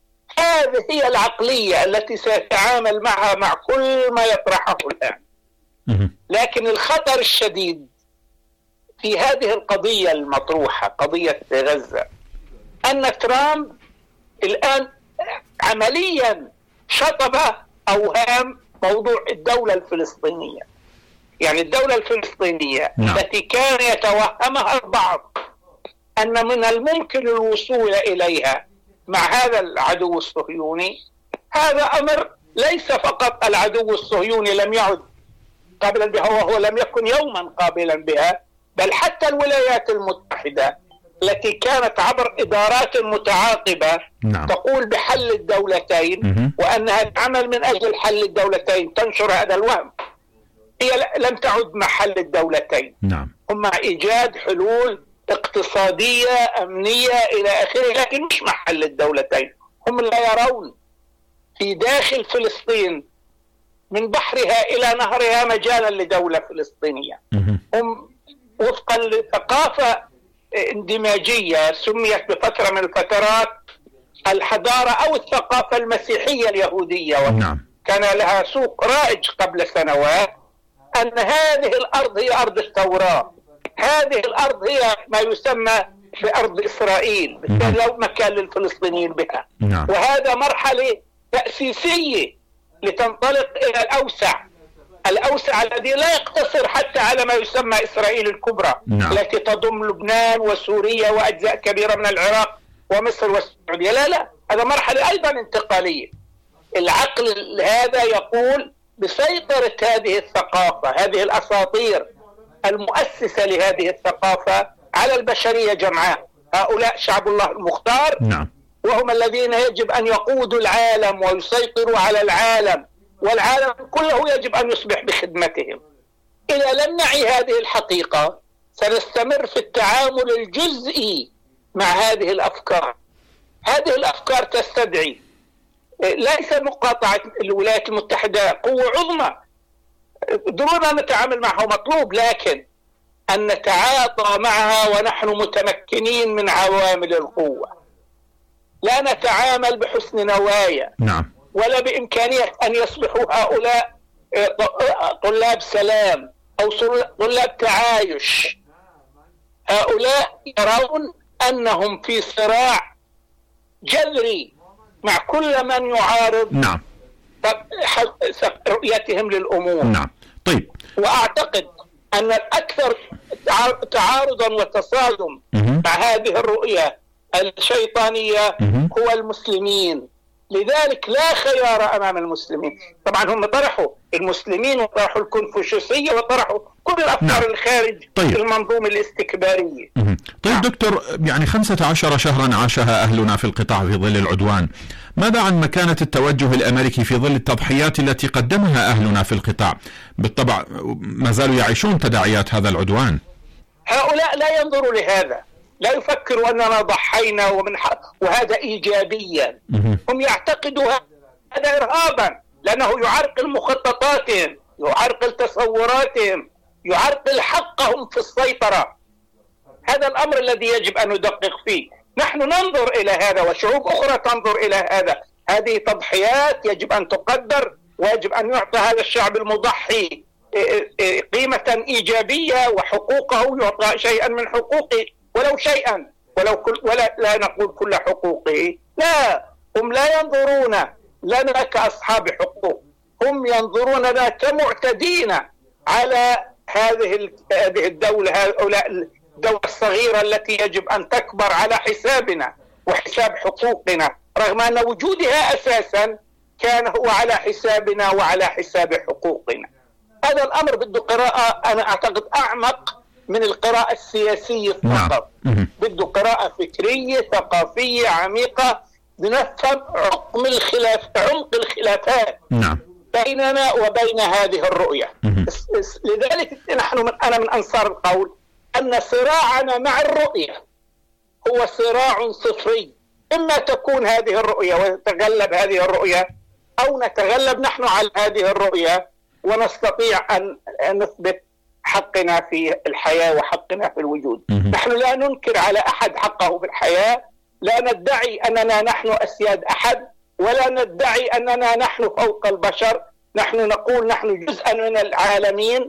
S14: هذه هي العقلية التي سيتعامل معها مع كل ما يطرحه الآن. لكن الخطر الشديد في هذه القضية المطروحة، قضية غزة، أن ترامب الآن عمليا شطب أوهام موضوع الدولة الفلسطينية. الدولة الفلسطينية التي كان يتوهمها البعض أن من الممكن الوصول إليها مع هذا العدو الصهيوني. هذا أمر ليس فقط العدو الصهيوني لم يعد قابلا بها وهو لم يكن يوما قابلا بها، بل حتى الولايات المتحدة التي كانت عبر إدارات متعاقبة تقول بحل الدولتين وأنها تعمل من أجل حل الدولتين، تنشر هذا الوهم. هي لم تعد مع حل الدولتين، هم مع إيجاد حلول اقتصادية أمنية إلى آخره، لكن مش مع حل الدولتين. هم لا يرون في داخل فلسطين من بحرها إلى نهرها مجالا لدولة فلسطينية. هم وفقا لثقافة اندماجية سميت بفترة من الفترات الحضارة أو الثقافة المسيحية اليهودية، كان لها سوق رائج قبل سنوات، أن هذه الأرض هي أرض التوراة، هذه الأرض هي ما يسمى بأرض إسرائيل، بالتالي لا مكان للفلسطينيين بها. وهذا مرحلة تأسيسية لتنطلق إلى الأوسع الذي لا يقتصر حتى على ما يسمى إسرائيل الكبرى التي تضم لبنان وسوريا وأجزاء كبيرة من العراق ومصر والسعودية. لا، هذا مرحلة أيضا انتقالية. العقل هذا يقول بسيطرة هذه الثقافة، هذه الأساطير المؤسسة لهذه الثقافة على البشرية جمعاء. هؤلاء شعب الله المختار، وهم الذين يجب أن يقودوا العالم ويسيطروا على العالم، والعالم كله يجب أن يصبح بخدمتهم. إذا لم نعي هذه الحقيقة سنستمر في التعامل الجزئي مع هذه الأفكار. هذه الأفكار تستدعي ليس مقاطعة الولايات المتحدة، قوة عظمى دورنا نتعامل معها مطلوب، لكن أن نتعاطى معها ونحن متمكنين من عوامل القوة، لا نتعامل بحسن نوايا.
S10: نعم.
S14: ولا بإمكانية أن يصبحوا هؤلاء طلاب سلام أو طلاب تعايش. هؤلاء يرون أنهم في صراع جذري مع كل من يعارض
S10: نعم
S14: رؤيتهم للأمور.
S10: نعم. طيب،
S14: وأعتقد أن الأكثر تعارضا وتصادم مع هذه الرؤية الشيطانية هو المسلمين. لذلك لا خيار أمام المسلمين. طبعا هم طرحوا المسلمين وطرحوا الكونفوشيوسية وطرحوا كل الأفكار الخارج المنظومة الاستكبارية.
S10: طيب دكتور، يعني 15 شهرا عاشها أهلنا في القطاع في ظل العدوان، ماذا عن مكانة التوجه الأمريكي في ظل التضحيات التي قدمها أهلنا في القطاع؟ بالطبع ما زالوا يعيشون تداعيات هذا العدوان.
S14: هؤلاء لا ينظروا لهذا، لا يفكروا أننا ضحينا وهذا إيجابيا. هم يعتقدوا هذا إرهابا، لأنه يعرقل مخططاتهم، يعرقل تصوراتهم، يعرقل حقهم في السيطرة. هذا الأمر الذي يجب أن ندقق فيه. نحن ننظر إلى هذا وشعوب أخرى تنظر إلى هذا. هذه تضحيات يجب أن تقدر، ويجب أن يعطى هذا الشعب المضحي قيمة إيجابية، وحقوقه يعطى شيئا من حقوقه، ولو شيئا، ولا لا نقول كل حقوقه. لا، هم لا ينظرون لنا كأصحاب حقوق، هم ينظرون لنا كمعتدين على هذه الدولة، هؤلاء الدولة الصغيرة التي يجب أن تكبر على حسابنا وحساب حقوقنا، رغم أن وجودها أساسا كان هو على حسابنا وعلى حساب حقوقنا. هذا الأمر بده قراءة أنا أعتقد أعمق من القراءة السياسية فقط. بده قراءة فكرية ثقافية عميقة، بنفهم عمق الخلافات بيننا وبين هذه الرؤية. لذلك أنا من أنصار القول أن صراعنا مع الرؤية هو صراع صفري. إما تكون هذه الرؤية وتتغلب هذه الرؤية، أو نتغلب نحن على هذه الرؤية ونستطيع أن نثبت حقنا في الحياة وحقنا في الوجود. نحن لا ننكر على أحد حقه بالحياة، لا ندعي أننا نحن أسياد أحد، ولا ندعي أننا نحن فوق البشر. نحن نقول نحن جزءا من العالمين،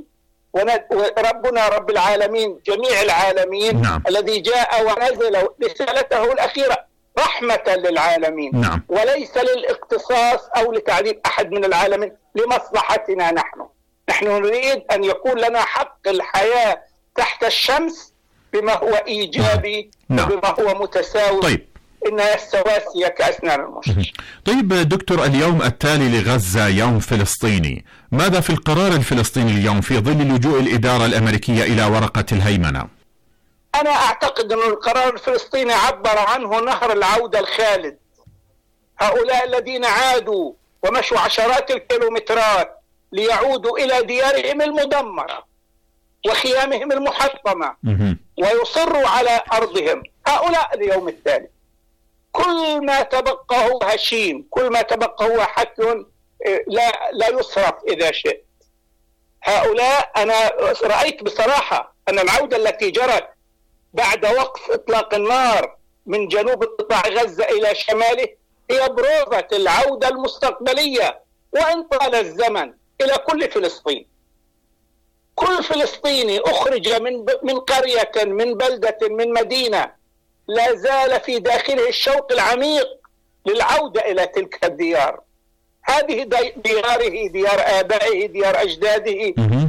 S14: وربنا رب العالمين جميع العالمين. الذي جاء ونزل رسالته الأخيرة رحمة للعالمين. وليس للاقتصاص أو لتعذيب أحد من العالمين، لمصلحتنا نحن نريد أن يكون لنا حق الحياة تحت الشمس بما هو إيجابي وبما هو متساوي. إنها السواسية كأسنان المشط.
S10: طيب دكتور، اليوم التالي لغزة يوم فلسطيني، ماذا في القرار الفلسطيني اليوم في ظل لجوء الإدارة الأمريكية إلى ورقة الهيمنة؟
S14: أنا أعتقد أن القرار الفلسطيني عبر عنه نهر العودة الخالد. هؤلاء الذين عادوا ومشوا عشرات الكيلومترات ليعودوا إلى ديارهم المدمرة وخيامهم المحطمة ويصروا على أرضهم، هؤلاء اليوم التالي كل ما تبقى هو هشيم، كل ما تبقى هو حكي لا يصرف إذا شئت. هؤلاء أنا رأيت بصراحة أن العودة التي جرت بعد وقف إطلاق النار من جنوب قطاع غزة إلى شماله هي بروفة العودة المستقبلية، وإن طال الزمن، إلى كل فلسطين. كل فلسطيني أخرج من قرية، من بلدة، من مدينة، لا زال في داخله الشوق العميق للعودة إلى تلك الديار. هذه دياره، ديار آبائه، ديار أجداده،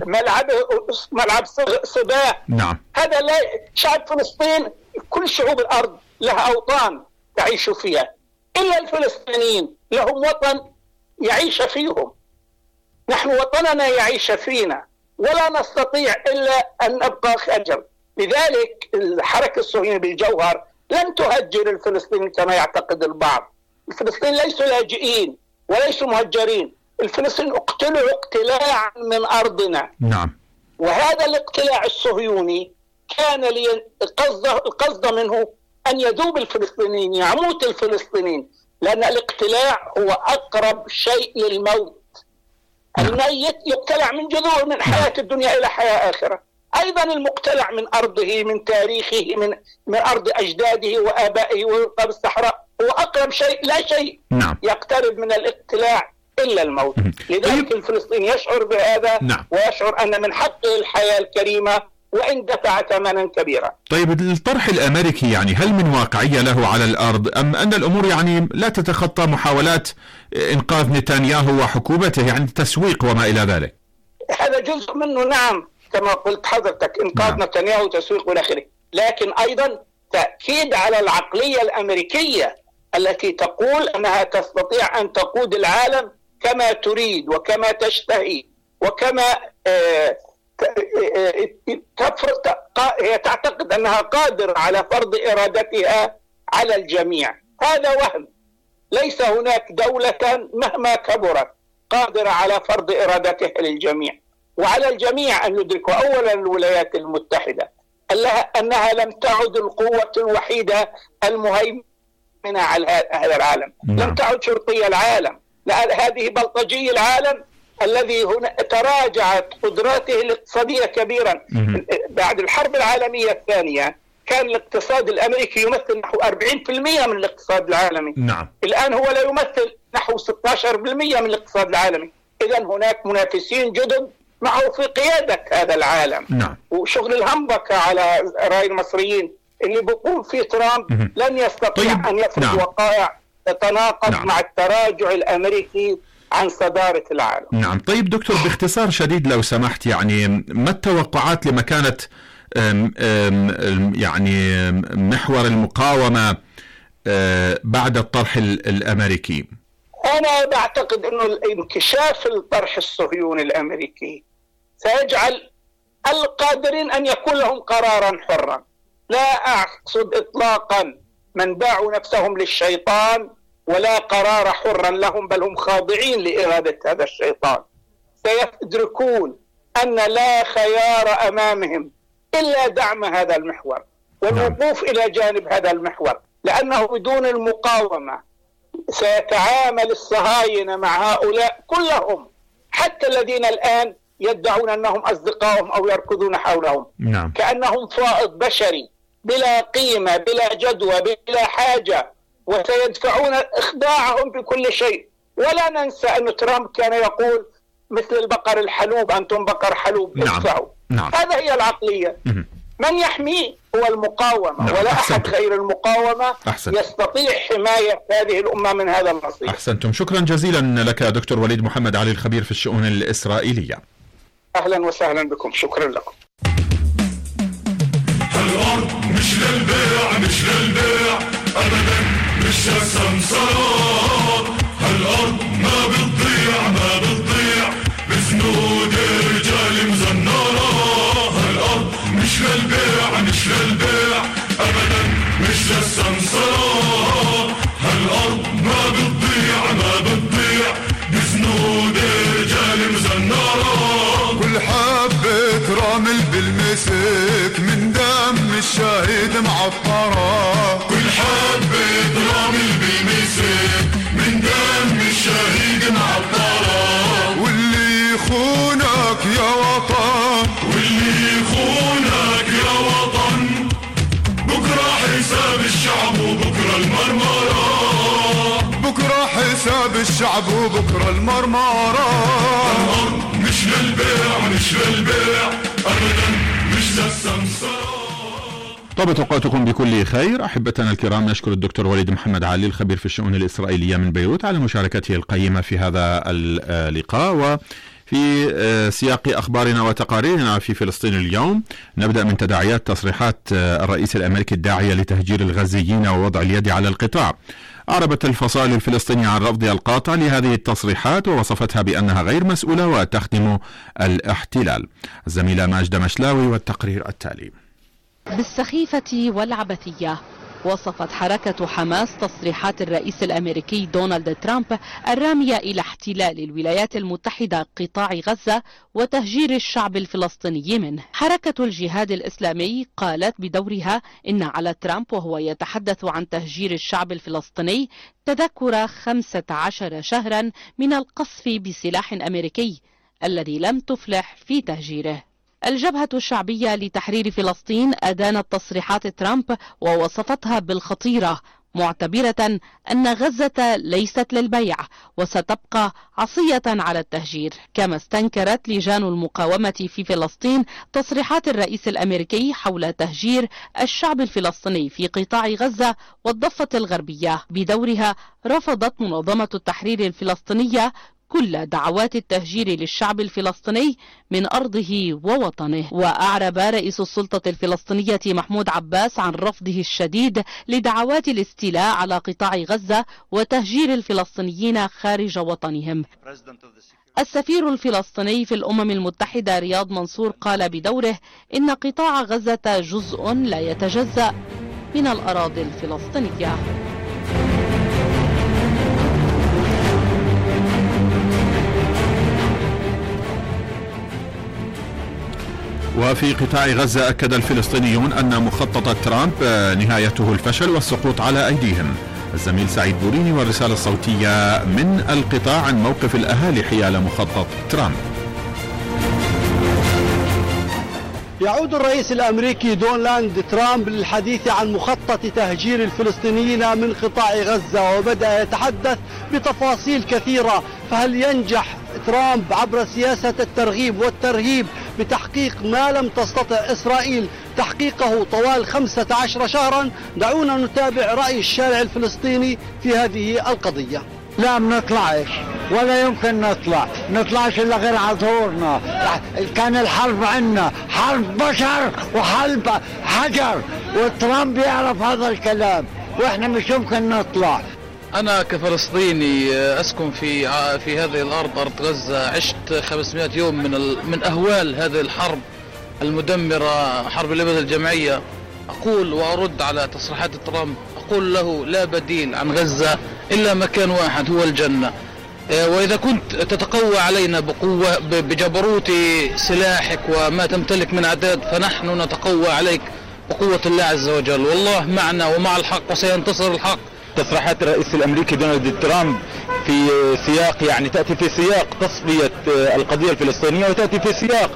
S14: ملعب صباه. هذا لا شعب فلسطين، كل شعوب الأرض لها أوطان تعيش فيها، إلا الفلسطينيين لهم وطن يعيش فيهم. نحن وطننا يعيش فينا، ولا نستطيع إلا أن نبقى خجل. لذلك الحركة الصهيونية بالجوهر لن تهجر الفلسطينيين كما يعتقد البعض. الفلسطينيين ليسوا لاجئين وليسوا مهجرين، الفلسطينيين اقتلعوا اقتلاعا من أرضنا. وهذا الاقتلاع الصهيوني كان القصد منه أن يذوب الفلسطينيين، يموت الفلسطينيين، لأن الاقتلاع هو أقرب شيء للموت. الميت يقتلع من جذور، من حياة الدنيا إلى حياة آخرة. أيضا المقتلع من أرضه، من تاريخه، من أرض أجداده وآبائه ويلقى بالصحراء، هو أقرب شيء، لا شيء يقترب من الاقتلاع إلا الموت. لذلك الفلسطيني يشعر بهذا ويشعر أن من حقه الحياة الكريمة وإن دفع ثمنا كبيرا.
S10: طيب الطرح الأمريكي يعني هل من واقعية له على الأرض، أم أن الأمور يعني لا تتخطى محاولات إنقاذ نتنياهو وحكومته، يعني تسويق وما إلى ذلك؟
S14: هذا جزء منه، نعم، كما قلت حضرتك، إنقاذ نتنياهو وتسويق والى آخره، لكن أيضا تأكيد على العقلية الأمريكية التي تقول أنها تستطيع أن تقود العالم كما تريد وكما تشتهي وكما هي تعتقد أنها قادرة على فرض إرادتها على الجميع. هذا وهم. ليس هناك دولة مهما كبرت قادرة على فرض إرادتها للجميع، وعلى الجميع أن يدركوا أولا الولايات المتحدة أنها لم تعد القوة الوحيدة المهيمنة على هذا العالم. لم تعد شرطي العالم، هذه بلطجي العالم الذي هنا تراجعت قدراته الاقتصادية كبيرا. بعد الحرب العالمية الثانية كان الاقتصاد الأمريكي يمثل نحو 40% من الاقتصاد العالمي. الآن هو لا يمثل نحو 16% من الاقتصاد العالمي. إذن هناك منافسين جدد معه في قيادة هذا العالم. وشغل الهمبكة على رأي المصريين اللي بيقول فيه ترامب لن يستطيع أن يفرض وقائع تتناقض مع التراجع الأمريكي عن صدارة العالم.
S10: نعم. طيب دكتور، باختصار شديد لو سمحت، يعني ما التوقعات لمكانة يعني محور المقاومة بعد الطرح الأمريكي؟
S14: أنا بعتقد أنه انكشاف الطرح الصهيوني الأمريكي سيجعل القادرين أن يكون لهم قرارا حرا. لا أقصد إطلاقا من باعوا نفسهم للشيطان ولا قرار حرا لهم، بل هم خاضعين لإرادة هذا الشيطان. سيدركون أن لا خيار أمامهم إلا دعم هذا المحور والوقوف إلى جانب هذا المحور، لأنه بدون المقاومة سيتعامل الصهاينة مع هؤلاء كلهم، حتى الذين الآن يدعون أنهم أصدقائهم أو يركضون حولهم، كأنهم فائض بشري بلا قيمة بلا جدوى بلا حاجة، وسيدفعون إخضاعهم بكل شيء. ولا ننسى أن ترامب كان يقول مثل البقر الحلوب، أنتم بقر حلوب ادفعوا. هذا هي العقلية. من يحميه هو المقاومة، ولا أحد غير المقاومة يستطيع حماية هذه الأمة من هذا المصير.
S10: أحسنتم. شكرا جزيلا لك دكتور وليد محمد علي، الخبير في الشؤون الإسرائيلية.
S14: أهلا وسهلا بكم، شكرا لكم.
S15: الأرض مش للبيع، مش للبيع أبدا، مش للسمسار. الأرض ما بتضيع، ما بتضيع بسنود رجال مزنرة. الأرض مش للبيع، مش للبيع أبدا، مش للسمسار. الأرض ما بتضيع، ما بتضيع بسنود رجال مزنرة.
S16: كل حبة رمل بالمسك من دم الشهيد معطرة.
S15: كل حبة رمل بالمسك من دم الشهيد معطرة.
S16: واللي يخونك يا وطن،
S15: واللي يخونك يا وطن، بكرة حساب الشعب وبكرة المرمرة.
S16: بكرة حساب الشعب وبكرة المرمرة.
S15: الأرض مش للبيع، مش للبيع أبدا، مش للسمسرة.
S10: طابت أوقاتكم بكل خير. أحبتنا الكرام، نشكر الدكتور وليد محمد علي، الخبير في الشؤون الإسرائيلية من بيروت، على مشاركته القيمة في هذا اللقاء. وفي سياق أخبارنا وتقاريرنا في فلسطين اليوم، نبدأ من تداعيات تصريحات الرئيس الأمريكي الداعية لتهجير الغزيين ووضع اليد على القطاع. أعربت الفصائل الفلسطينية عن رفضها القاطع لهذه التصريحات، ووصفتها بأنها غير مسؤولة وتخدم الاحتلال. الزميلة ماجدة مشلاوي والتقرير التالي.
S17: بالسخيفة والعبثية وصفت حركة حماس تصريحات الرئيس الأمريكي دونالد ترامب الرامية إلى احتلال الولايات المتحدة قطاع غزة وتهجير الشعب الفلسطيني منه. حركة الجهاد الإسلامي قالت بدورها إن على ترامب وهو يتحدث عن تهجير الشعب الفلسطيني تذكر 15 شهرا من القصف بسلاح أمريكي الذي لم تفلح في تهجيره. الجبهة الشعبية لتحرير فلسطين أدانت تصريحات ترامب ووصفتها بالخطيرة، معتبرة أن غزة ليست للبيع وستبقى عصية على التهجير. كما استنكرت لجان المقاومة في فلسطين تصريحات الرئيس الأمريكي حول تهجير الشعب الفلسطيني في قطاع غزة والضفة الغربية. بدورها رفضت منظمة التحرير الفلسطينية كل دعوات التهجير للشعب الفلسطيني من أرضه ووطنه. وأعرب رئيس السلطة الفلسطينية محمود عباس عن رفضه الشديد لدعوات الاستيلاء على قطاع غزة وتهجير الفلسطينيين خارج وطنهم. السفير الفلسطيني في الأمم المتحدة رياض منصور قال بدوره إن قطاع غزة جزء لا يتجزأ من الأراضي الفلسطينية.
S10: وفي قطاع غزة أكد الفلسطينيون أن مخطط ترامب نهايته الفشل والسقوط على أيديهم. الزميل سعيد بوريني والرسالة الصوتية من القطاع عن موقف الأهالي حيال مخطط ترامب.
S18: يعود الرئيس الأمريكي دونالد ترامب للحديث عن مخطط تهجير الفلسطينيين من قطاع غزة، وبدأ يتحدث بتفاصيل كثيرة. فهل ينجح ترامب عبر سياسة الترغيب والترهيب بتحقيق ما لم تستطع إسرائيل تحقيقه طوال 15 شهرا؟ دعونا نتابع رأي الشارع الفلسطيني في هذه القضية.
S19: لا منطلعش ولا يمكن نطلعش إلا غير عذورنا. كان الحرب عنا حرب بشر وحرب حجر، وترامب يعرف هذا الكلام، وإحنا مش يمكن نطلع.
S20: أنا كفلسطيني أسكن في هذه الأرض، أرض غزة، عشت 500 يوم من أهوال هذه الحرب المدمرة، حرب الإبادة الجماعية. أقول وأرد على تصريحات ترامب، أقول له لا بديل عن غزة إلا مكان واحد هو الجنة. وإذا كنت تتقوى علينا بقوة بجبروت سلاحك وما تمتلك من عداد، فنحن نتقوى عليك بقوة الله عز وجل، والله معنا ومع الحق وسينتصر الحق.
S21: تصريحات الرئيس الأمريكي دونالد ترامب في سياق تأتي في سياق تصفية القضية الفلسطينية، وتأتي في سياق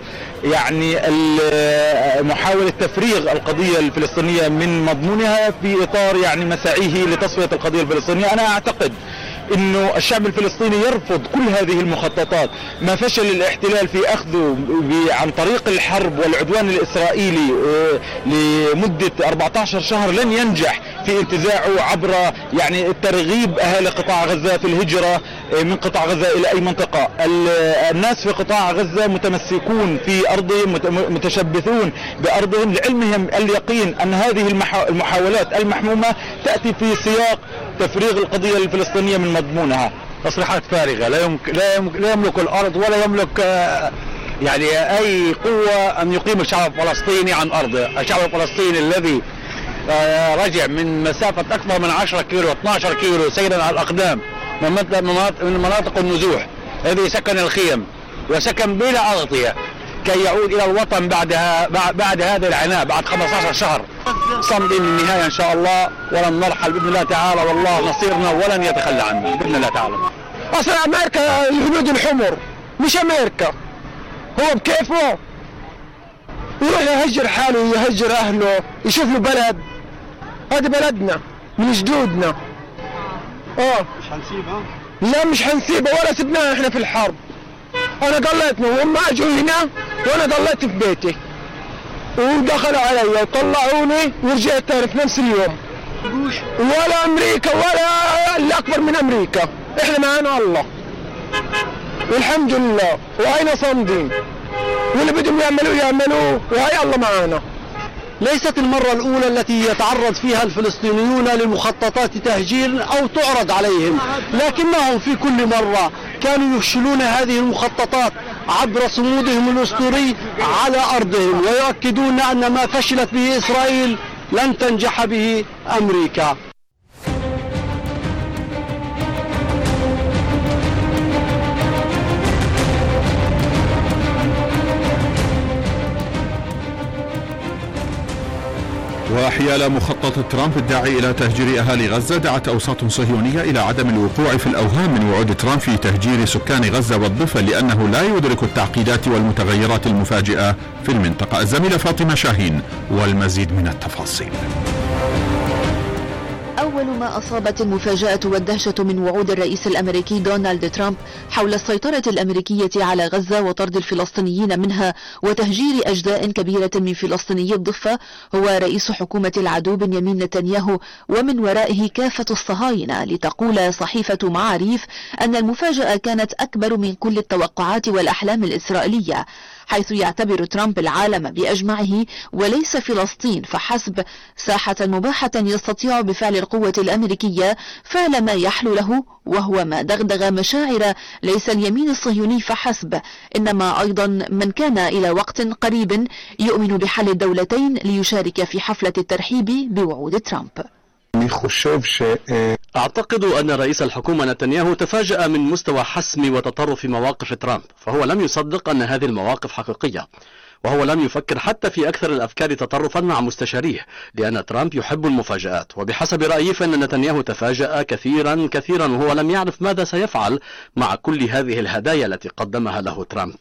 S21: محاولة تفريغ القضية الفلسطينية من مضمونها في إطار مساعيه لتصفية القضية الفلسطينية. أنا أعتقد انه الشعب الفلسطيني يرفض كل هذه المخططات. ما فشل الاحتلال في اخذه عن طريق الحرب والعدوان الاسرائيلي لمدة 14 شهر لن ينجح في انتزاعه عبر الترغيب اهالي قطاع غزة في الهجرة من قطاع غزة الى اي منطقة. الناس في قطاع غزة متمسكون في ارضهم، متشبثون بارضهم، لعلمهم اليقين ان هذه المحاولات المحمومة تأتي في سياق تفريغ القضية الفلسطينية من مضمونها.
S19: تصريحات فارغة، لا يملك الأرض ولا يملك أي قوة أن يقيم الشعب الفلسطيني عن أرضه. الشعب الفلسطيني الذي رجع من مسافة أكثر من 10 كيلو 12 كيلو سيرا على الأقدام من مناطق النزوح، الذي سكن الخيم وسكن بلا أغطية كي يعود إلى الوطن بعد هذا العناء بعد 15 شهر. صمدين للنهاية إن شاء الله، ولن نرحل بإذن الله تعالى، والله نصيرنا ولن يتخلى عنا بإذن الله تعالى.
S22: أصلا أمريكا الهنود الحمر مش أمريكا، هو بكيفه يروح يهجر حاله، يهجر أهله، يشوف له بلد. هذا بلدنا من جدودنا.
S18: مش هنسيبها؟
S22: لا مش هنسيبها ولا سبناها. احنا في الحرب انا ضليتنا وهم اجوا هنا وانا ضليت في بيتي، ودخلوا علي وطلعوني ورجعت تاني في نفس اليوم. ولا امريكا ولا اللي اكبر من امريكا، احنا معانا الله والحمد لله، وهينا صامدين، واللي بدهم يعملوه وهي الله معانا.
S18: ليست المرة الأولى التي يتعرض فيها الفلسطينيون لمخططات تهجير أو تعرض عليهم، لكنهم في كل مرة كانوا يفشلون هذه المخططات عبر صمودهم الأسطوري على أرضهم، ويؤكدون أن ما فشلت به إسرائيل لن تنجح به أمريكا.
S10: وحيال مخطط ترامب الداعي إلى تهجير أهالي غزة، دعت أوساط صهيونية إلى عدم الوقوع في الأوهام من وعود ترامب في تهجير سكان غزة والضفة، لأنه لا يدرك التعقيدات والمتغيرات المفاجئة في المنطقة. الزميلة فاطمة شاهين والمزيد من التفاصيل.
S5: أول ما أصابت المفاجأة والدهشة من وعود الرئيس الأمريكي دونالد ترامب حول السيطرة الأمريكية على غزة وطرد الفلسطينيين منها وتهجير أجزاء كبيرة من فلسطيني الضفة هو رئيس حكومة العدو بنيامين نتنياهو، ومن ورائه كافة الصهاينة، لتقول صحيفة معاريف أن المفاجأة كانت أكبر من كل التوقعات والأحلام الإسرائيلية، حيث يعتبر ترامب العالم بأجمعه وليس فلسطين فحسب ساحة مباحة يستطيع بفعل القوة الأمريكية فعل ما يحلو له، وهو ما دغدغ مشاعر ليس اليمين الصهيوني فحسب، إنما أيضا من كان إلى وقت قريب يؤمن بحل الدولتين ليشارك في حفلة الترحيب بوعود ترامب.
S12: أعتقد أن رئيس الحكومة نتنياهو تفاجأ من مستوى حسم وتطرف مواقف ترامب، فهو لم يصدق أن هذه المواقف حقيقية، وهو لم يفكر حتى في أكثر الأفكار تطرفا مع مستشاريه، لأن ترامب يحب المفاجآت. وبحسب رأيي فإن نتنياهو تفاجأ كثيرا وهو لم يعرف ماذا سيفعل مع كل هذه الهدايا التي قدمها له ترامب.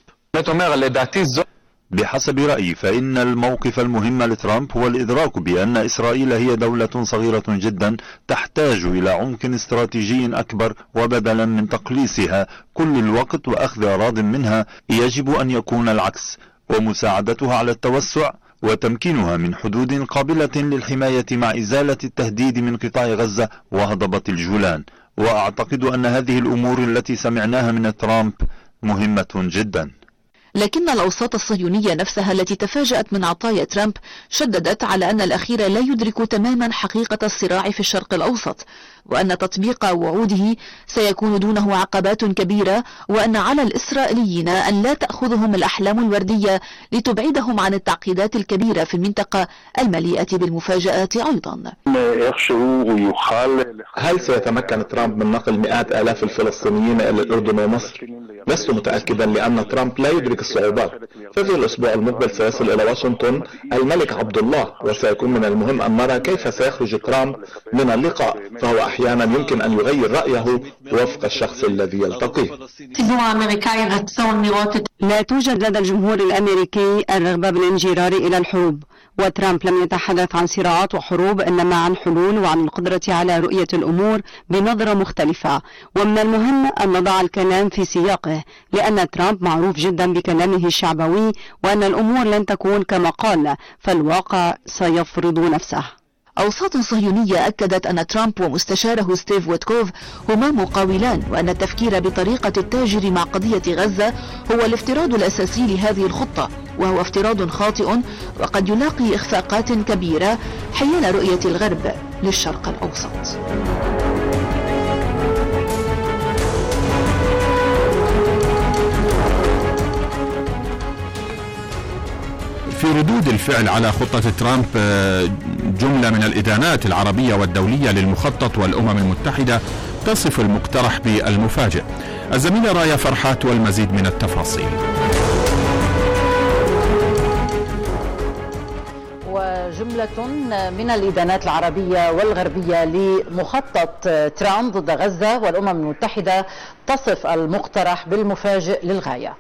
S6: بحسب رأيي فإن الموقف المهم لترامب هو الإدراك بأن إسرائيل هي دولة صغيرة جدا تحتاج إلى عمق استراتيجي أكبر، وبدلا من تقليصها كل الوقت وأخذ أراضٍ منها يجب أن يكون العكس، ومساعدتها على التوسع وتمكينها من حدود قابلة للحماية مع إزالة التهديد من قطاع غزة وهضبة الجولان. وأعتقد أن هذه الأمور التي سمعناها من ترامب مهمة جدا.
S5: لكن الأوساط الصهيونية نفسها التي تفاجأت من عطايا ترامب شددت على أن الأخير لا يدرك تماما حقيقة الصراع في الشرق الأوسط، وأن تطبيق وعوده سيكون دونه عقبات كبيرة، وأن على الإسرائيليين أن لا تأخذهم الأحلام الوردية لتبعدهم عن التعقيدات الكبيرة في المنطقة المليئة بالمفاجآت أيضا.
S23: هل سيتمكن ترامب من نقل مئات آلاف الفلسطينيين إلى الأردن ومصر؟ لست متأكدا، لأن ترامب لا يدرك الصعوبات. ففي الأسبوع المقبل سيصل إلى واشنطن الملك عبد الله، وسيكون من المهم أن نرى كيف سيخرج ترامب من اللقاء، فهو أحيانا يمكن أن يغير رأيه وفق الشخص الذي يلتقيه.
S24: لا توجد لدى الجمهور الأمريكي الرغبة بالانجرار إلى الحروب، وترامب لم يتحدث عن صراعات وحروب، إنما عن حلول وعن القدرة على رؤية الأمور بنظرة مختلفة. ومن المهم أن نضع الكلام في سياقه، لأن ترامب معروف جدا بكلامه الشعبوي، وأن الأمور لن تكون كما قال، فالواقع سيفرض نفسه.
S5: أوساط صهيونية أكدت أن ترامب ومستشاره ستيف ويتكوف هما مقاولان، وأن التفكير بطريقة التاجر مع قضية غزة هو الافتراض الأساسي لهذه الخطة، وهو افتراض خاطئ وقد يلاقي إخفاقات كبيرة حيال رؤية الغرب للشرق الأوسط.
S10: في ردود الفعل على خطة ترامب جملة من الإدانات العربية والدولية للمخطط، والأمم المتحدة تصف المقترح بالمفاجئ. الزميلة رايا فرحات والمزيد من التفاصيل.
S25: وجملة من الإدانات العربية والغربية لمخطط ترامب ضد غزة، والأمم المتحدة تصف المقترح بالمفاجئ للغاية.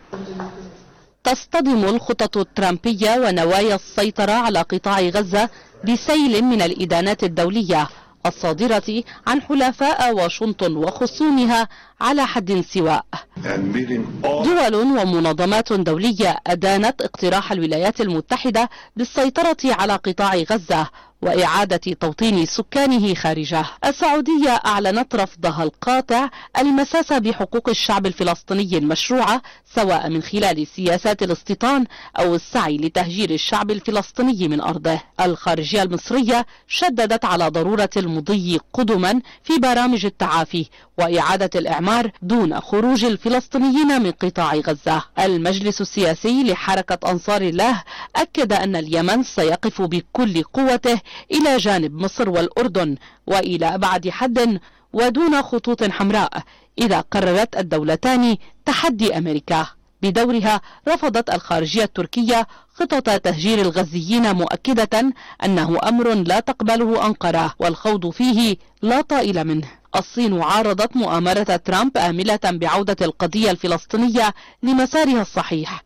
S17: تصطدم الخطط الترامبية ونوايا السيطرة على قطاع غزة بسيل من الإدانات الدولية الصادرة عن حلفاء واشنطن وخصومها على حد سواء. دول ومنظمات دولية أدانت اقتراح الولايات المتحدة بالسيطرة على قطاع غزة وإعادة توطين سكانه خارجه. السعودية أعلنت رفضها القاطع المساس بحقوق الشعب الفلسطيني المشروعة، سواء من خلال سياسات الاستيطان أو السعي لتهجير الشعب الفلسطيني من أرضه. الخارجية المصرية شددت على ضرورة المضي قدما في برامج التعافي وإعادة الإعمار دون خروج الفلسطينيين من قطاع غزة. المجلس السياسي لحركة أنصار الله أكد أن اليمن سيقف بكل قوته إلى جانب مصر والأردن وإلى أبعد حد ودون خطوط حمراء إذا قررت الدولتان تحدي أمريكا. بدورها رفضت الخارجية التركية خطط تهجير الغزيين مؤكدة أنه أمر لا تقبله أنقرة والخوض فيه لا طائل منه. الصين عارضت مؤامرة ترامب آملة بعودة القضية الفلسطينية لمسارها الصحيح،